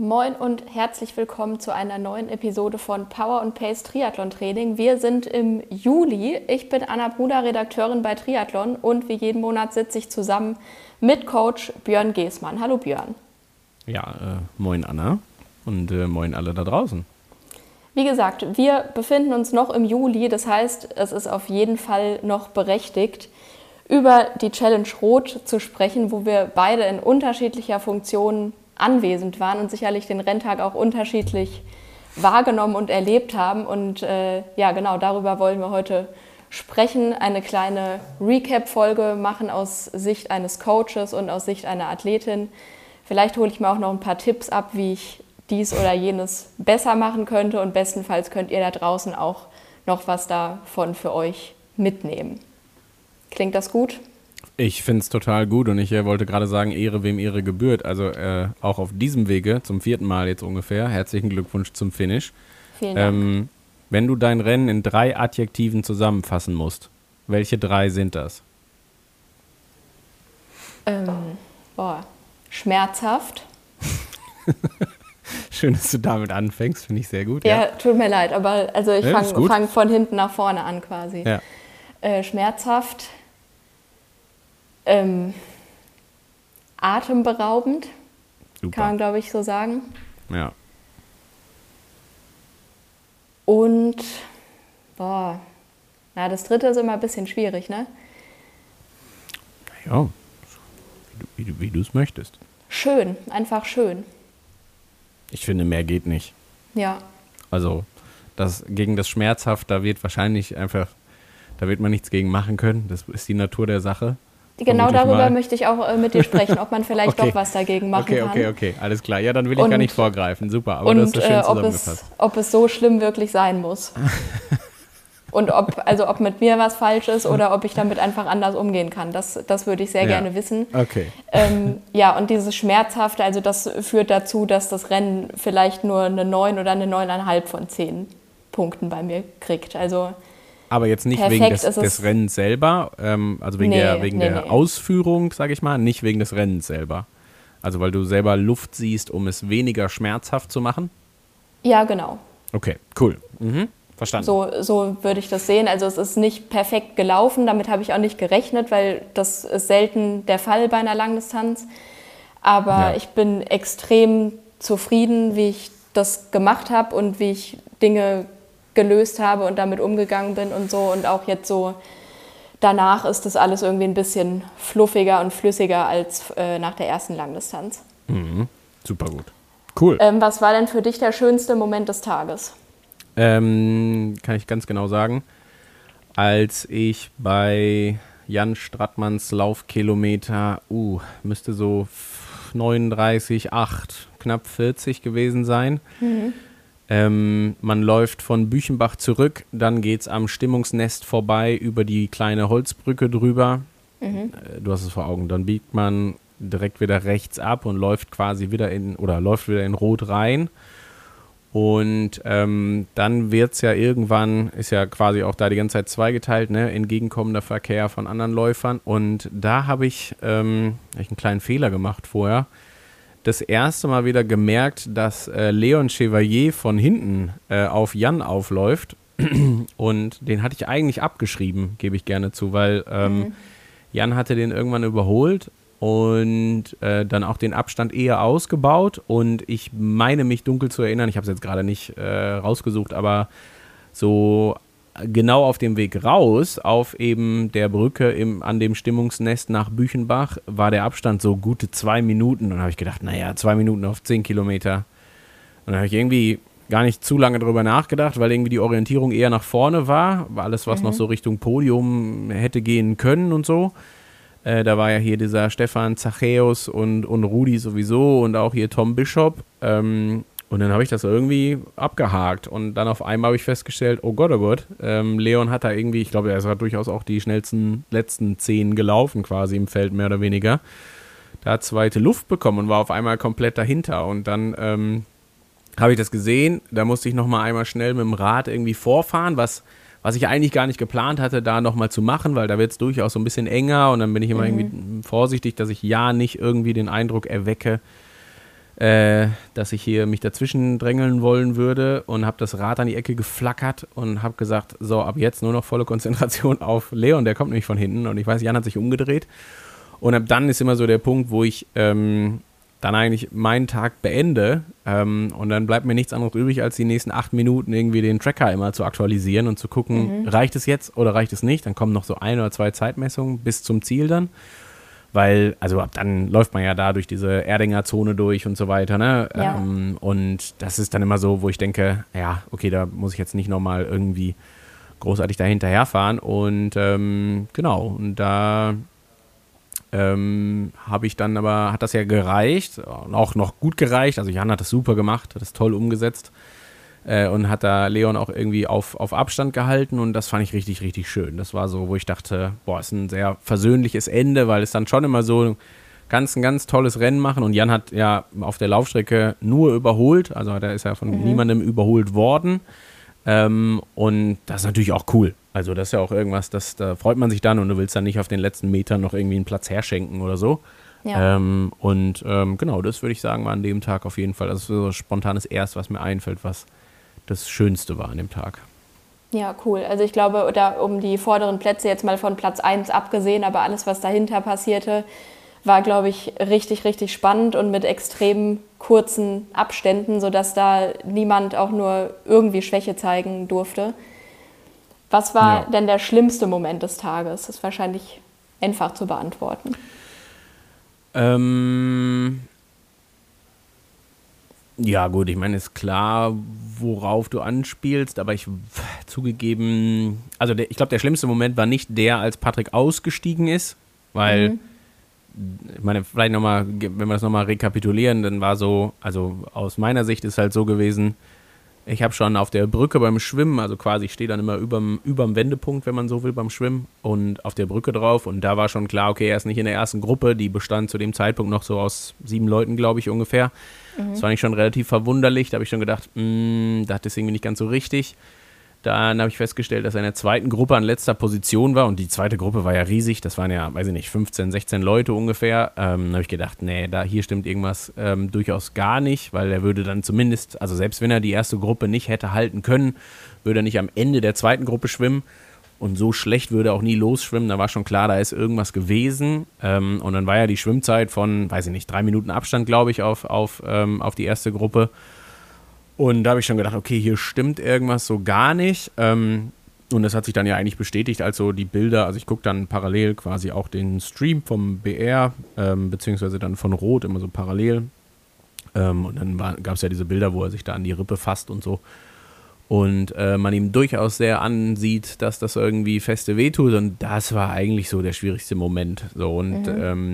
Moin und herzlich willkommen zu einer neuen Episode von Power & Pace Triathlon Training. Wir sind im Juli. Ich bin Anna Bruder, Redakteurin bei Triathlon und wie jeden Monat sitze ich zusammen mit Coach Björn Geßmann. Hallo Björn. Ja, moin Anna und moin alle da draußen. Wie gesagt, wir befinden uns noch im Juli, das heißt, es ist auf jeden Fall noch berechtigt, über die Challenge Rot zu sprechen, wo wir beide in unterschiedlicher Funktion anwesend waren und sicherlich den Renntag auch unterschiedlich wahrgenommen und erlebt haben. Und genau darüber wollen wir heute sprechen, eine kleine Recap-Folge machen aus Sicht eines Coaches und aus Sicht einer Athletin. Vielleicht hole ich mir auch noch ein paar Tipps ab, wie ich dies oder jenes besser machen könnte und bestenfalls könnt ihr da draußen auch noch was davon für euch mitnehmen. Klingt das gut? Ich finde es total gut und ich wollte gerade sagen, Ehre wem Ehre gebührt. Also auch auf diesem Wege, zum 4. Mal jetzt ungefähr, herzlichen Glückwunsch zum Finish. Vielen Dank. Wenn du dein Rennen in 3 Adjektiven zusammenfassen musst, welche 3 sind das? Schmerzhaft. Schön, dass du damit anfängst, finde ich sehr gut. Ja, tut mir leid, aber also ich Ja, fange von hinten nach vorne an quasi. Ja. Schmerzhaft. Atemberaubend, Super. kann man glaube ich so sagen. Ja. Und, das dritte ist immer ein bisschen schwierig, ne? Ja, wie du es möchtest. Schön, einfach schön. Ich finde, mehr geht nicht. Ja. Also gegen das Schmerzhaft, da wird man nichts gegen machen können. Das ist die Natur der Sache. Genau darüber möchte ich auch mit dir sprechen, ob man vielleicht doch was dagegen machen kann. Okay, alles klar. Ja, dann will ich gar nicht vorgreifen. Super, aber das ist schön zusammengefasst. Ob es so schlimm wirklich sein muss. Und ob mit mir was falsch ist oder ob ich damit einfach anders umgehen kann. Das würde ich sehr gerne wissen. Okay. Und dieses Schmerzhafte, also das führt dazu, dass das Rennen vielleicht nur eine 9 oder eine 9,5 von 10 Punkten bei mir kriegt. Also aber jetzt nicht wegen des Rennens selber, also wegen der Ausführung, sage ich mal, nicht wegen des Rennens selber. Also weil du selber Luft siehst, um es weniger schmerzhaft zu machen? Ja, genau. Okay, cool. Verstanden. So würde ich das sehen. Also es ist nicht perfekt gelaufen, damit habe ich auch nicht gerechnet, weil das ist selten der Fall bei einer Langdistanz. Aber ich bin extrem zufrieden, wie ich das gemacht habe und wie ich Dinge gelöst habe und damit umgegangen bin und so. Und auch jetzt so danach ist das alles irgendwie ein bisschen fluffiger und flüssiger als nach der ersten Langdistanz. Super gut. Cool. Was war denn für dich der schönste Moment des Tages? Kann ich ganz genau sagen. Als ich bei Jan Strattmanns Laufkilometer, müsste so 39,8, knapp 40 gewesen sein. Man läuft von Büchenbach zurück, dann geht's am Stimmungsnest vorbei, über die kleine Holzbrücke drüber. Du hast es vor Augen. Dann biegt man direkt wieder rechts ab und läuft quasi wieder in Rot rein. Und dann wird's ja irgendwann, ist ja quasi auch da die ganze Zeit zweigeteilt, ne? Entgegenkommender Verkehr von anderen Läufern. Und da habe ich einen kleinen Fehler gemacht vorher. Das erste Mal wieder gemerkt, dass Leon Chevalier von hinten auf Jan aufläuft. Und den hatte ich eigentlich abgeschrieben, gebe ich gerne zu, weil Jan hatte den irgendwann überholt und dann auch den Abstand eher ausgebaut. Und ich meine mich dunkel zu erinnern, ich habe es jetzt gerade nicht rausgesucht, aber so genau auf dem Weg raus, auf eben der Brücke an dem Stimmungsnest nach Büchenbach, war der Abstand so gute 2 Minuten. Und dann habe ich gedacht, 2 Minuten auf 10 Kilometer. Und dann habe ich irgendwie gar nicht zu lange drüber nachgedacht, weil irgendwie die Orientierung eher nach vorne war alles, was noch so Richtung Podium hätte gehen können und so. Da war ja hier dieser Stefan Zachäus und Rudi sowieso und auch hier Tom Bishop. Und dann habe ich das irgendwie abgehakt und dann auf einmal habe ich festgestellt, oh Gott, Leon hat da irgendwie, ich glaube, er ist durchaus auch die schnellsten letzten 10 gelaufen quasi im Feld, mehr oder weniger. Da hat zweite Luft bekommen und war auf einmal komplett dahinter und dann habe ich das gesehen, da musste ich nochmal einmal schnell mit dem Rad irgendwie vorfahren, was ich eigentlich gar nicht geplant hatte, da nochmal zu machen, weil da wird es durchaus so ein bisschen enger und dann bin ich immer irgendwie vorsichtig, dass ich nicht irgendwie den Eindruck erwecke, dass ich hier mich dazwischen drängeln wollen würde und habe das Rad an die Ecke geflackert und habe gesagt, so, ab jetzt nur noch volle Konzentration auf Leon, der kommt nämlich von hinten und ich weiß, Jan hat sich umgedreht und ab dann ist immer so der Punkt, wo ich dann eigentlich meinen Tag beende und dann bleibt mir nichts anderes übrig, als die nächsten 8 Minuten irgendwie den Tracker immer zu aktualisieren und zu gucken, reicht es jetzt oder reicht es nicht, dann kommen noch so 1 oder 2 Zeitmessungen bis zum Ziel dann. Weil, also ab dann läuft man ja da durch diese Erdinger Zone durch und so weiter, ne? Ja. Und das ist dann immer so, wo ich denke, ja, okay, da muss ich jetzt nicht nochmal irgendwie großartig dahinterherfahren. Und genau, und da habe ich dann aber, hat das ja gereicht, auch noch gut gereicht. Also Jan hat das super gemacht, hat das toll umgesetzt. Und hat da Leon auch irgendwie auf Abstand gehalten und das fand ich richtig, richtig schön. Das war so, wo ich dachte, boah, ist ein sehr versöhnliches Ende, weil es dann schon immer so ein ganz tolles Rennen machen und Jan hat ja auf der Laufstrecke nur überholt, also da ist ja von niemandem überholt worden und das ist natürlich auch cool. Also das ist ja auch irgendwas, da freut man sich dann und du willst dann nicht auf den letzten Metern noch irgendwie einen Platz herschenken oder so. Ja. Genau, das würde ich sagen, war an dem Tag auf jeden Fall, das ist so spontanes Erst, was mir einfällt, was das Schönste war an dem Tag. Ja, cool. Also ich glaube, da um die vorderen Plätze jetzt mal von Platz 1 abgesehen, aber alles, was dahinter passierte, war, glaube ich, richtig, richtig spannend und mit extrem kurzen Abständen, sodass da niemand auch nur irgendwie Schwäche zeigen durfte. Was war denn der schlimmste Moment des Tages? Das ist wahrscheinlich einfach zu beantworten. Ja gut, ich meine, ist klar, worauf du anspielst, aber zugegeben, also ich glaube, der schlimmste Moment war nicht der, als Patrick ausgestiegen ist, weil, ich meine, vielleicht nochmal, wenn wir das nochmal rekapitulieren, dann war so, also aus meiner Sicht ist halt so gewesen, ich habe schon auf der Brücke beim Schwimmen, also quasi ich stehe dann immer überm Wendepunkt, wenn man so will, beim Schwimmen und auf der Brücke drauf und da war schon klar, okay, er ist nicht in der ersten Gruppe, die bestand zu dem Zeitpunkt noch so aus 7 Leuten, glaube ich, ungefähr. Das fand ich schon relativ verwunderlich, da habe ich schon gedacht, das ist irgendwie nicht ganz so richtig. Dann habe ich festgestellt, dass er in der zweiten Gruppe an letzter Position war und die zweite Gruppe war ja riesig, das waren ja, weiß ich nicht, 15, 16 Leute ungefähr. Dann habe ich gedacht, nee, hier stimmt irgendwas durchaus gar nicht, weil er würde dann zumindest, also selbst wenn er die erste Gruppe nicht hätte halten können, würde er nicht am Ende der zweiten Gruppe schwimmen und so schlecht würde er auch nie losschwimmen, da war schon klar, da ist irgendwas gewesen und dann war ja die Schwimmzeit von, weiß ich nicht, 3 Minuten Abstand, glaube ich, auf die erste Gruppe. Und da habe ich schon gedacht, okay, hier stimmt irgendwas so gar nicht. Und das hat sich dann ja eigentlich bestätigt, als so die Bilder, also ich gucke dann parallel quasi auch den Stream vom BR, beziehungsweise dann von Rot, immer so parallel. Und dann gab es ja diese Bilder, wo er sich da an die Rippe fasst und so. Und man ihm durchaus sehr ansieht, dass das irgendwie feste wehtut. Und das war eigentlich so der schwierigste Moment. So, und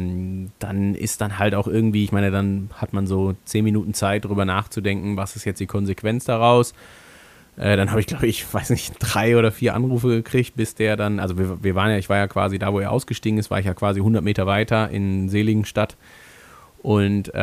dann ist dann halt auch irgendwie, ich meine, dann hat man so 10 Minuten Zeit, drüber nachzudenken, was ist jetzt die Konsequenz daraus. Dann habe ich, glaube ich, weiß nicht, 3 oder 4 Anrufe gekriegt, bis der dann, also wir waren ja, ich war ja quasi da, wo er ausgestiegen ist, war ich ja quasi 100 Meter weiter in Seligenstadt. Und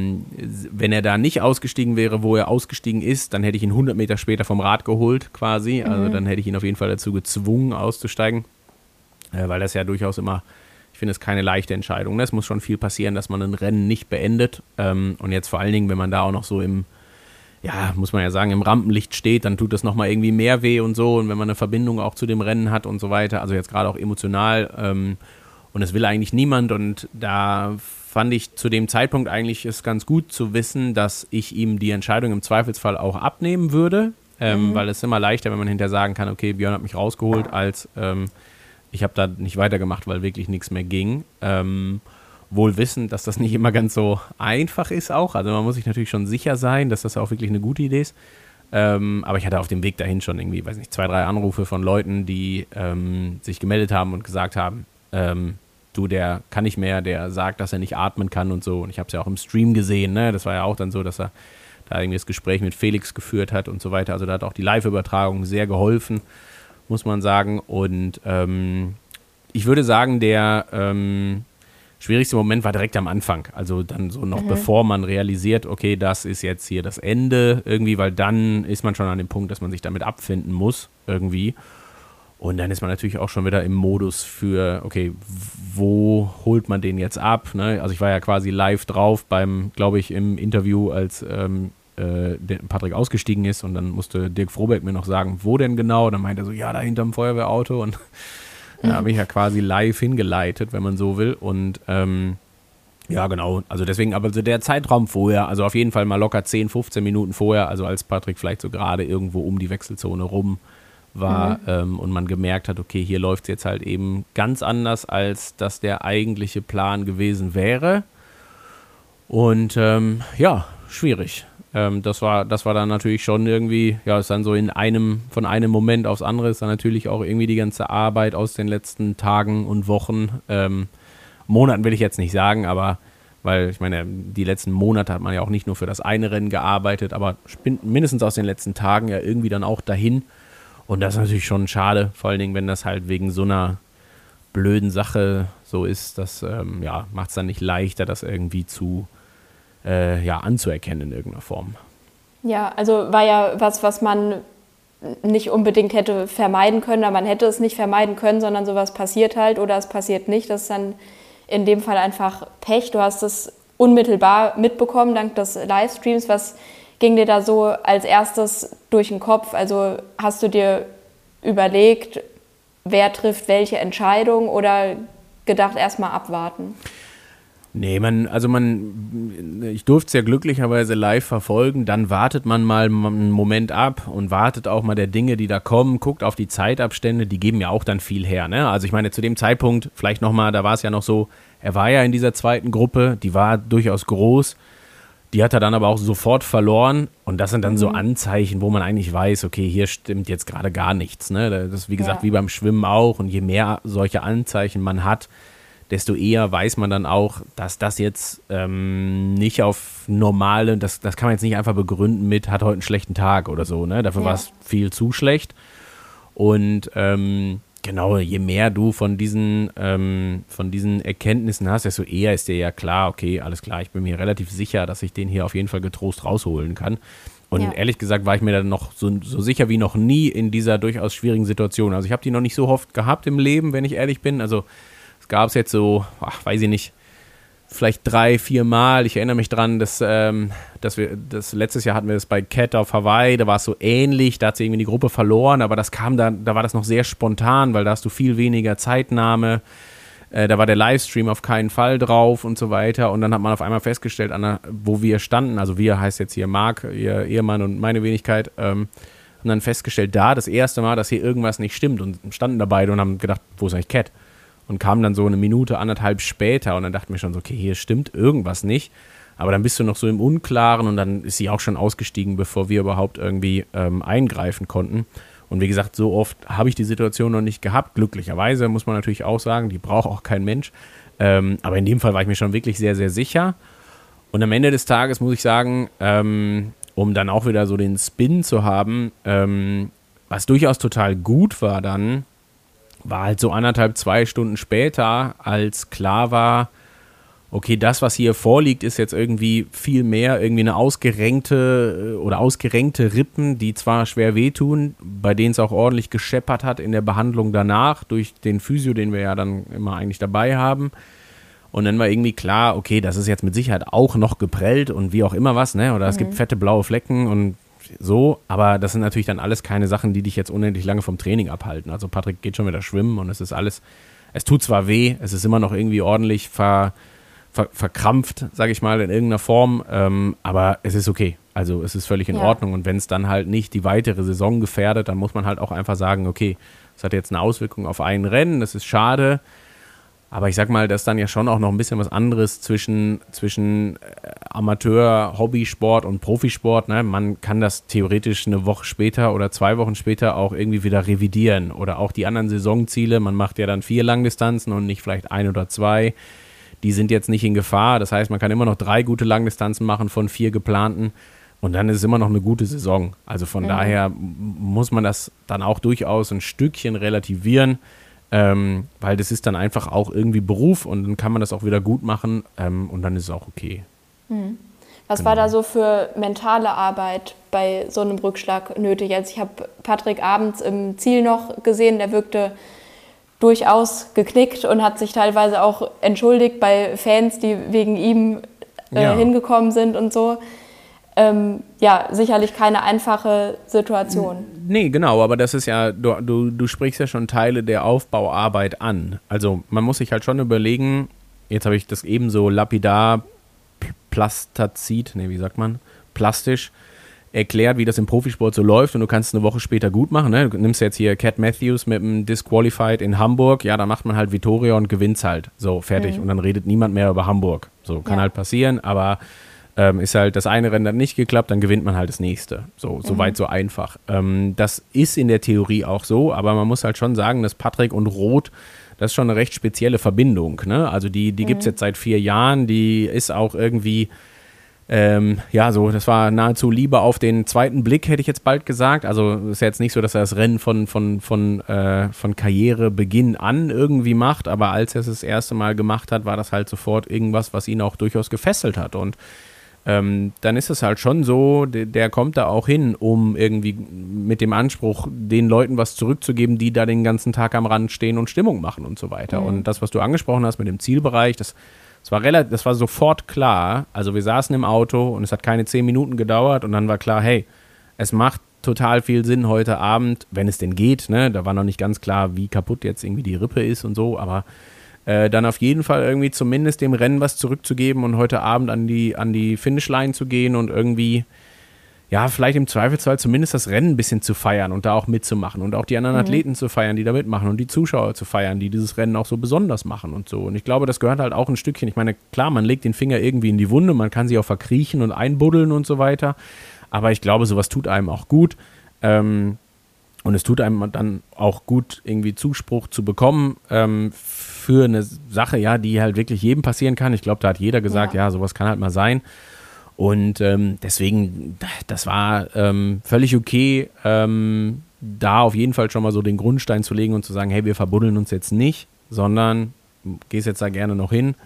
wenn er da nicht ausgestiegen wäre, wo er ausgestiegen ist, dann hätte ich ihn 100 Meter später vom Rad geholt quasi. Also dann hätte ich ihn auf jeden Fall dazu gezwungen, auszusteigen. Weil das ja durchaus immer, ich finde es keine leichte Entscheidung. Es muss schon viel passieren, dass man ein Rennen nicht beendet. Und jetzt vor allen Dingen, wenn man da auch noch so muss man ja sagen, im Rampenlicht steht, dann tut das nochmal irgendwie mehr weh und so. Und wenn man eine Verbindung auch zu dem Rennen hat und so weiter, also jetzt gerade auch emotional. Und es will eigentlich niemand und da fand ich zu dem Zeitpunkt eigentlich es ganz gut zu wissen, dass ich ihm die Entscheidung im Zweifelsfall auch abnehmen würde, weil es ist immer leichter, wenn man hinterher sagen kann, okay, Björn hat mich rausgeholt, als ich habe da nicht weitergemacht, weil wirklich nichts mehr ging. Wohl wissend, dass das nicht immer ganz so einfach ist auch, also man muss sich natürlich schon sicher sein, dass das auch wirklich eine gute Idee ist. Aber ich hatte auf dem Weg dahin schon irgendwie, weiß nicht, 2, 3 Anrufe von Leuten, die sich gemeldet haben und gesagt haben, der kann nicht mehr, der sagt, dass er nicht atmen kann und so. Und ich habe es ja auch im Stream gesehen, ne? Das war ja auch dann so, dass er da irgendwie das Gespräch mit Felix geführt hat und so weiter. Also da hat auch die Live-Übertragung sehr geholfen, muss man sagen. Und ich würde sagen, der schwierigste Moment war direkt am Anfang. Also dann so noch bevor man realisiert, okay, das ist jetzt hier das Ende irgendwie, weil dann ist man schon an dem Punkt, dass man sich damit abfinden muss irgendwie. Und dann ist man natürlich auch schon wieder im Modus für, okay, wo holt man den jetzt ab? Ne? Also ich war ja quasi live drauf beim, glaube ich, im Interview, als Patrick ausgestiegen ist, und dann musste Dirk Froberg mir noch sagen, wo denn genau? Und dann meinte er so, ja, da hinterm Feuerwehrauto, und da habe ich ja quasi live hingeleitet, wenn man so will. Und ja, genau, also deswegen, aber so der Zeitraum vorher, also auf jeden Fall mal locker 10, 15 Minuten vorher, also als Patrick vielleicht so gerade irgendwo um die Wechselzone rum war, und man gemerkt hat, okay, hier läuft es jetzt halt eben ganz anders, als das der eigentliche Plan gewesen wäre. Und ja, schwierig. Das war dann natürlich schon irgendwie, ja, ist dann so von einem Moment aufs andere, ist dann natürlich auch irgendwie die ganze Arbeit aus den letzten Tagen und Wochen, Monaten will ich jetzt nicht sagen, aber weil ich meine, die letzten Monate hat man ja auch nicht nur für das eine Rennen gearbeitet, aber mindestens aus den letzten Tagen ja irgendwie dann auch dahin. Und das ist natürlich schon schade, vor allen Dingen, wenn das halt wegen so einer blöden Sache so ist, das macht es dann nicht leichter, das irgendwie anzuerkennen in irgendeiner Form. Ja, also war ja was man nicht unbedingt hätte vermeiden können, aber man hätte es nicht vermeiden können, sondern sowas passiert halt oder es passiert nicht. Das ist dann in dem Fall einfach Pech. Du hast es unmittelbar mitbekommen, dank des Livestreams. Was ging dir da so als erstes durch den Kopf? Also hast du dir überlegt, wer trifft welche Entscheidung oder gedacht, erstmal abwarten? Nee, ich durfte es ja glücklicherweise live verfolgen, dann wartet man mal einen Moment ab und wartet auch mal der Dinge, die da kommen, guckt auf die Zeitabstände, die geben ja auch dann viel her, ne? Also ich meine, zu dem Zeitpunkt, vielleicht nochmal, da war es ja noch so, er war ja in dieser zweiten Gruppe, die war durchaus groß, die hat er dann aber auch sofort verloren, und das sind dann so Anzeichen, wo man eigentlich weiß, okay, hier stimmt jetzt gerade gar nichts, ne? Das ist wie gesagt wie beim Schwimmen auch, und je mehr solche Anzeichen man hat, desto eher weiß man dann auch, dass das jetzt nicht auf normale, das kann man jetzt nicht einfach begründen mit, hat heute einen schlechten Tag oder so, ne? Dafür war es viel zu schlecht. Und genau, je mehr du von diesen Erkenntnissen hast, desto eher ist dir ja klar, okay, alles klar, ich bin mir relativ sicher, dass ich den hier auf jeden Fall getrost rausholen kann. Und ehrlich gesagt war ich mir dann noch so sicher wie noch nie in dieser durchaus schwierigen Situation. Also ich habe die noch nicht so oft gehabt im Leben, wenn ich ehrlich bin. Also gab es jetzt so, weiß ich nicht, vielleicht 3, 4 Mal. Ich erinnere mich dran, dass letztes Jahr hatten wir das bei Cat auf Hawaii, da war es so ähnlich, da hat sie irgendwie die Gruppe verloren, aber das kam da war das noch sehr spontan, weil da hast du viel weniger Zeitnahme, da war der Livestream auf keinen Fall drauf und so weiter, und dann hat man auf einmal festgestellt, wo wir standen, also wir heißt jetzt hier Marc, ihr Ehemann und meine Wenigkeit, haben dann festgestellt, das erste Mal, dass hier irgendwas nicht stimmt, und standen da beide und haben gedacht, wo ist eigentlich Cat? Und kam dann so eine Minute, anderthalb später, und dann dachten wir schon so, okay, hier stimmt irgendwas nicht. Aber dann bist du noch so im Unklaren, und dann ist sie auch schon ausgestiegen, bevor wir überhaupt irgendwie eingreifen konnten. Und wie gesagt, so oft habe ich die Situation noch nicht gehabt. Glücklicherweise muss man natürlich auch sagen, die braucht auch kein Mensch. Aber in dem Fall war ich mir schon wirklich sehr, sehr sicher. Und am Ende des Tages muss ich sagen, um dann auch wieder so den Spin zu haben, was durchaus total gut war dann, war halt so 1,5, 2 Stunden später, als klar war, okay, das, was hier vorliegt, ist jetzt irgendwie viel mehr irgendwie eine ausgerenkte Rippen, die zwar schwer wehtun, bei denen es auch ordentlich gescheppert hat in der Behandlung danach, durch den Physio, den wir ja dann immer eigentlich dabei haben. Und dann war irgendwie klar, okay, das ist jetzt mit Sicherheit auch noch geprellt und wie auch immer was, ne? Oder es gibt fette blaue Flecken und so, aber das sind natürlich dann alles keine Sachen, die dich jetzt unendlich lange vom Training abhalten. Also Patrick geht schon wieder schwimmen, und es ist alles, es tut zwar weh, es ist immer noch irgendwie ordentlich verkrampft, sage ich mal, in irgendeiner Form, aber es ist okay. Also es ist völlig in Ordnung, und wenn es dann halt nicht die weitere Saison gefährdet, dann muss man halt auch einfach sagen, okay, es hat jetzt eine Auswirkung auf ein Rennen, das ist schade. Aber ich sag mal, das ist dann ja schon auch noch ein bisschen was anderes zwischen Amateur, Hobbysport und Profisport. Ne? Man kann das theoretisch eine Woche später oder 2 Wochen später auch irgendwie wieder revidieren. Oder auch die anderen Saisonziele. Man macht ja dann 4 Langdistanzen und nicht vielleicht 1 oder 2. Die sind jetzt nicht in Gefahr. Das heißt, man kann immer noch 3 gute Langdistanzen machen von 4 geplanten. Und dann ist es immer noch eine gute Saison. Also von daher muss man das dann auch durchaus ein Stückchen relativieren. Weil das ist dann einfach auch irgendwie Beruf, und dann kann man das auch wieder gut machen, und dann ist es auch okay. Was war da so für mentale Arbeit bei so einem Rückschlag nötig? Also ich habe Patrick abends im Ziel noch gesehen, der wirkte durchaus geknickt und hat sich teilweise auch entschuldigt bei Fans, die wegen ihm hingekommen sind und so. Sicherlich keine einfache Situation. Nee, genau, aber das ist ja, du sprichst ja schon Teile der Aufbauarbeit an. Also man muss sich halt schon überlegen, jetzt habe ich das eben so lapidar, plastisch erklärt, wie das im Profisport so läuft und du kannst es eine Woche später gut machen. Ne? Du nimmst jetzt hier Cat Matthews mit dem Disqualified in Hamburg, ja, da macht man halt Vitoria und gewinnt's halt. So, fertig. Und dann redet niemand mehr über Hamburg. So, kann halt passieren, aber ist halt das eine Rennen dann nicht geklappt, dann gewinnt man halt das nächste. So weit, so einfach. Das ist in der Theorie auch so, aber man muss halt schon sagen, dass Patrick und Roth, das ist schon eine recht spezielle Verbindung. Ne? Also die gibt es jetzt seit 4 Jahren, die ist auch irgendwie, das war nahezu Liebe auf den zweiten Blick, hätte ich jetzt bald gesagt. Also ist ja jetzt nicht so, dass er das Rennen von Karrierebeginn an irgendwie macht, aber als er es das erste Mal gemacht hat, war das halt sofort irgendwas, was ihn auch durchaus gefesselt hat. Und dann ist es halt schon so, der kommt da auch hin, um irgendwie mit dem Anspruch, den Leuten was zurückzugeben, die da den ganzen Tag am Rand stehen und Stimmung machen und so weiter. Und das, was du angesprochen hast mit dem Zielbereich, das war sofort klar. Also wir saßen im Auto und es hat keine 10 Minuten gedauert und dann war klar, hey, es macht total viel Sinn heute Abend, wenn es denn geht, ne? Da war noch nicht ganz klar, wie kaputt jetzt irgendwie die Rippe ist und so, aber dann auf jeden Fall irgendwie zumindest dem Rennen was zurückzugeben und heute Abend an die Finishline zu gehen und irgendwie, ja, vielleicht im Zweifelsfall zumindest das Rennen ein bisschen zu feiern und da auch mitzumachen und auch die anderen Athleten zu feiern, die da mitmachen und die Zuschauer zu feiern, die dieses Rennen auch so besonders machen und so. Und ich glaube, das gehört halt auch ein Stückchen. Ich meine, klar, man legt den Finger irgendwie in die Wunde, man kann sich auch verkriechen und einbuddeln und so weiter, aber ich glaube, sowas tut einem auch gut. Und es tut einem dann auch gut, irgendwie Zuspruch zu bekommen für eine Sache, ja, die halt wirklich jedem passieren kann. Ich glaube, da hat jeder gesagt, ja, sowas kann halt mal sein. Und deswegen, das war völlig okay, da auf jeden Fall schon mal so den Grundstein zu legen und zu sagen, hey, wir verbuddeln uns jetzt nicht, sondern gehst jetzt da gerne noch hin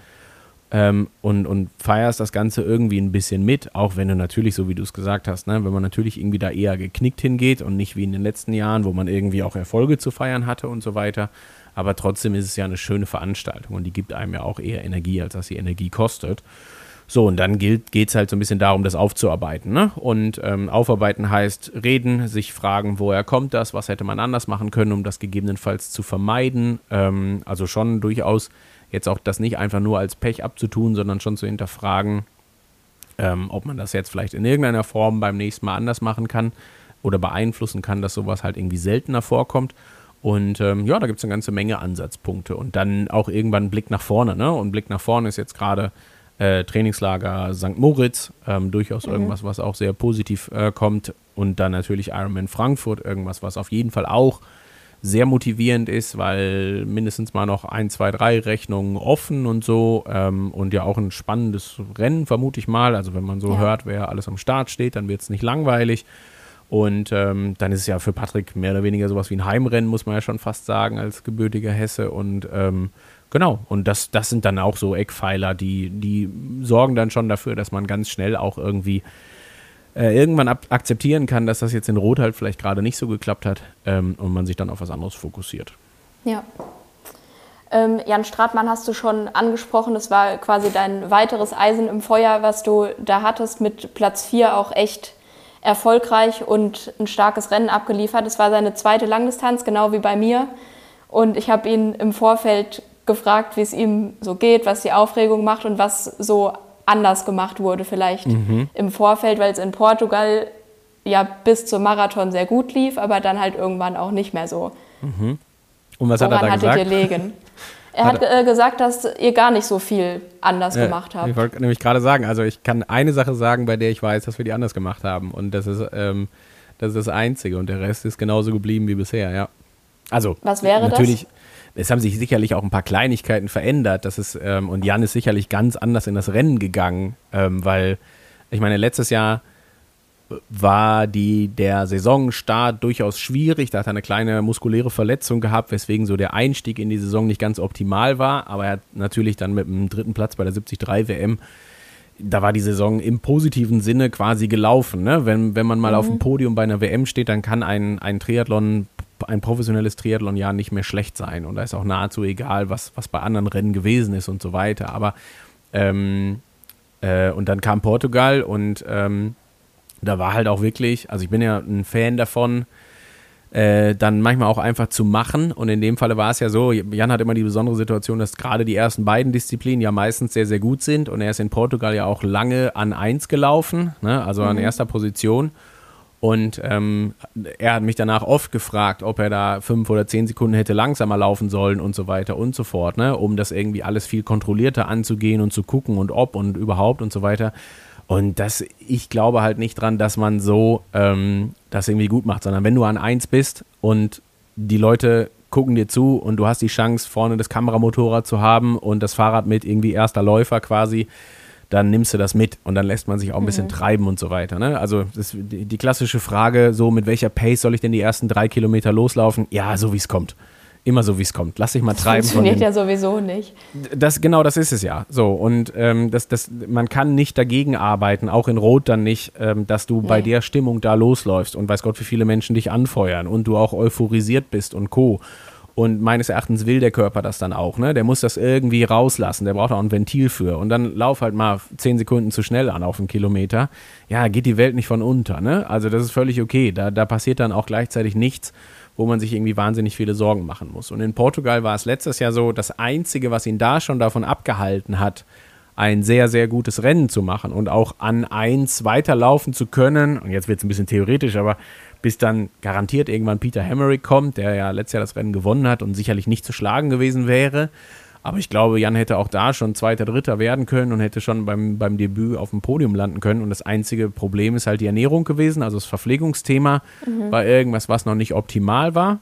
und feierst das Ganze irgendwie ein bisschen mit, auch wenn du natürlich, so wie du es gesagt hast, ne, wenn man natürlich irgendwie da eher geknickt hingeht und nicht wie in den letzten Jahren, wo man irgendwie auch Erfolge zu feiern hatte und so weiter, aber trotzdem ist es ja eine schöne Veranstaltung und die gibt einem ja auch eher Energie, als dass sie Energie kostet. So, und dann geht es halt so ein bisschen darum, das aufzuarbeiten, ne? Und aufarbeiten heißt reden, sich fragen, woher kommt das, was hätte man anders machen können, um das gegebenenfalls zu vermeiden, also schon durchaus jetzt auch das nicht einfach nur als Pech abzutun, sondern schon zu hinterfragen, ob man das jetzt vielleicht in irgendeiner Form beim nächsten Mal anders machen kann oder beeinflussen kann, dass sowas halt irgendwie seltener vorkommt. Und da gibt es eine ganze Menge Ansatzpunkte. Und dann auch irgendwann ein Blick nach vorne, ne? Und Blick nach vorne ist jetzt gerade Trainingslager St. Moritz, durchaus irgendwas, was auch sehr positiv kommt. Und dann natürlich Ironman Frankfurt, irgendwas, was auf jeden Fall auch sehr motivierend ist, weil mindestens mal noch 1, 2, 3 Rechnungen offen und so und ja auch ein spannendes Rennen, vermute ich mal. Also wenn man so hört, wer alles am Start steht, dann wird es nicht langweilig. Und dann ist es ja für Patrick mehr oder weniger sowas wie ein Heimrennen, muss man ja schon fast sagen, als gebürtiger Hesse. Und genau, und das sind dann auch so Eckpfeiler, die sorgen dann schon dafür, dass man ganz schnell auch irgendwie irgendwann akzeptieren kann, dass das jetzt in Rot halt vielleicht gerade nicht so geklappt hat und man sich dann auf was anderes fokussiert. Ja. Jan Stratmann hast du schon angesprochen, das war quasi dein weiteres Eisen im Feuer, was du da hattest, mit Platz 4 auch echt erfolgreich und ein starkes Rennen abgeliefert. Es war seine zweite Langdistanz, genau wie bei mir. Und ich habe ihn im Vorfeld gefragt, wie es ihm so geht, was die Aufregung macht und was so anders gemacht wurde vielleicht im Vorfeld, weil es in Portugal ja bis zum Marathon sehr gut lief, aber dann halt irgendwann auch nicht mehr so. Und was hat er da gesagt? Ihr liegen? Er hat gesagt, dass ihr gar nicht so viel anders gemacht habt. Ich wollte nämlich gerade sagen, also ich kann eine Sache sagen, bei der ich weiß, dass wir die anders gemacht haben und das ist das Einzige und der Rest ist genauso geblieben wie bisher, ja. Also was wäre natürlich, es haben sich sicherlich auch ein paar Kleinigkeiten verändert. Das ist, und Jan ist sicherlich ganz anders in das Rennen gegangen, weil, ich meine, letztes Jahr war der Saisonstart durchaus schwierig. Da hat er eine kleine muskuläre Verletzung gehabt, weswegen so der Einstieg in die Saison nicht ganz optimal war. Aber er hat natürlich dann mit dem 3. Platz bei der 73 WM da war die Saison im positiven Sinne quasi gelaufen. Ne? Wenn man mal auf dem Podium bei einer WM steht, dann kann ein Triathlon, ein professionelles Triathlon-Jahr nicht mehr schlecht sein. Und da ist auch nahezu egal, was bei anderen Rennen gewesen ist und so weiter. Aber und dann kam Portugal und da war halt auch wirklich, also ich bin ja ein Fan davon, dann manchmal auch einfach zu machen. Und in dem Falle war es ja so, Jan hat immer die besondere Situation, dass gerade die ersten beiden Disziplinen ja meistens sehr, sehr gut sind. Und er ist in Portugal ja auch lange an 1 gelaufen, ne? Also an erster Position. Und er hat mich danach oft gefragt, ob er da 5 oder 10 Sekunden hätte langsamer laufen sollen und so weiter und so fort, ne? Um das irgendwie alles viel kontrollierter anzugehen und zu gucken und ob und überhaupt und so weiter. Und ich glaube halt nicht dran, dass man so das irgendwie gut macht, sondern wenn du an 1 bist und die Leute gucken dir zu und du hast die Chance, vorne das Kameramotorrad zu haben und das Fahrrad mit irgendwie erster Läufer quasi, dann nimmst du das mit und dann lässt man sich auch ein bisschen treiben und so weiter. Ne? Also das ist die klassische Frage, so mit welcher Pace soll ich denn die ersten 3 Kilometer loslaufen? Ja, so wie es kommt. Immer so, wie es kommt. Lass dich mal treiben. Das funktioniert ja sowieso nicht. Genau, das ist es ja. So, und man kann nicht dagegen arbeiten, auch in Rot dann nicht, dass du bei der Stimmung da losläufst und weiß Gott, wie viele Menschen dich anfeuern und du auch euphorisiert bist und Co. Und meines Erachtens will der Körper das dann auch, ne? Der muss das irgendwie rauslassen, der braucht auch ein Ventil für. Und dann lauf halt mal 10 Sekunden zu schnell an auf einen Kilometer. Ja, geht die Welt nicht von unter, ne? Also das ist völlig okay. Da passiert dann auch gleichzeitig nichts, wo man sich irgendwie wahnsinnig viele Sorgen machen muss. Und in Portugal war es letztes Jahr so, das Einzige, was ihn da schon davon abgehalten hat, ein sehr, sehr gutes Rennen zu machen und auch an 1 weiterlaufen zu können, und jetzt wird es ein bisschen theoretisch, aber bis dann garantiert irgendwann Peter Hemerick kommt, der ja letztes Jahr das Rennen gewonnen hat und sicherlich nicht zu schlagen gewesen wäre. Aber ich glaube, Jan hätte auch da schon Zweiter, Dritter werden können und hätte schon beim Debüt auf dem Podium landen können. Und das einzige Problem ist halt die Ernährung gewesen, also das Verpflegungsthema war irgendwas, was noch nicht optimal war.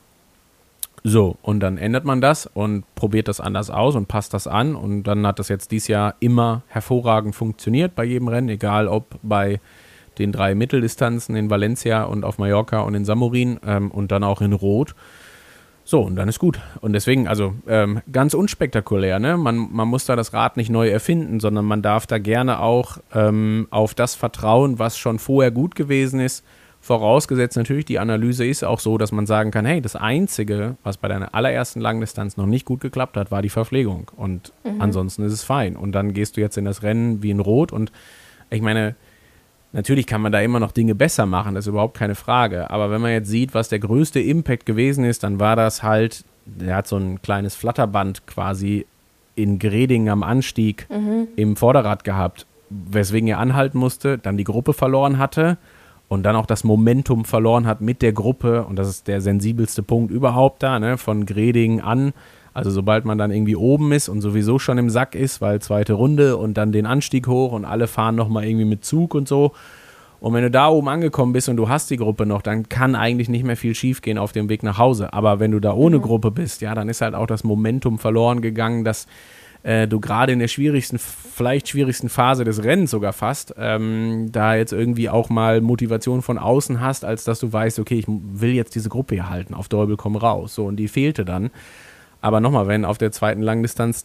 So, und dann ändert man das und probiert das anders aus und passt das an. Und dann hat das jetzt dieses Jahr immer hervorragend funktioniert bei jedem Rennen, egal ob bei den 3 Mitteldistanzen in Valencia und auf Mallorca und in Samorin und dann auch in Rot. So, und dann ist gut. Und deswegen, also ganz unspektakulär, ne? Man muss da das Rad nicht neu erfinden, sondern man darf da gerne auch auf das vertrauen, was schon vorher gut gewesen ist. Vorausgesetzt natürlich, die Analyse ist auch so, dass man sagen kann, hey, das Einzige, was bei deiner allerersten Langdistanz noch nicht gut geklappt hat, war die Verpflegung. Und ansonsten ist es fein. Und dann gehst du jetzt in das Rennen wie in Rot. Und ich meine, natürlich kann man da immer noch Dinge besser machen, das ist überhaupt keine Frage. Aber wenn man jetzt sieht, was der größte Impact gewesen ist, dann war das halt, der hat so ein kleines Flatterband quasi in Greding am Anstieg im Vorderrad gehabt, weswegen er anhalten musste, dann die Gruppe verloren hatte und dann auch das Momentum verloren hat mit der Gruppe. Und das ist der sensibelste Punkt überhaupt da, ne, von Greding an. Also sobald man dann irgendwie oben ist und sowieso schon im Sack ist, weil 2. Runde und dann den Anstieg hoch und alle fahren nochmal irgendwie mit Zug und so. Und wenn du da oben angekommen bist und du hast die Gruppe noch, dann kann eigentlich nicht mehr viel schief gehen auf dem Weg nach Hause. Aber wenn du da ohne Gruppe bist, ja, dann ist halt auch das Momentum verloren gegangen, dass du gerade in der vielleicht schwierigsten Phase des Rennens sogar fast, da jetzt irgendwie auch mal Motivation von außen hast, als dass du weißt, okay, ich will jetzt diese Gruppe hier halten, auf Däubel komm raus. So, und die fehlte dann. Aber nochmal, wenn auf der zweiten Langdistanz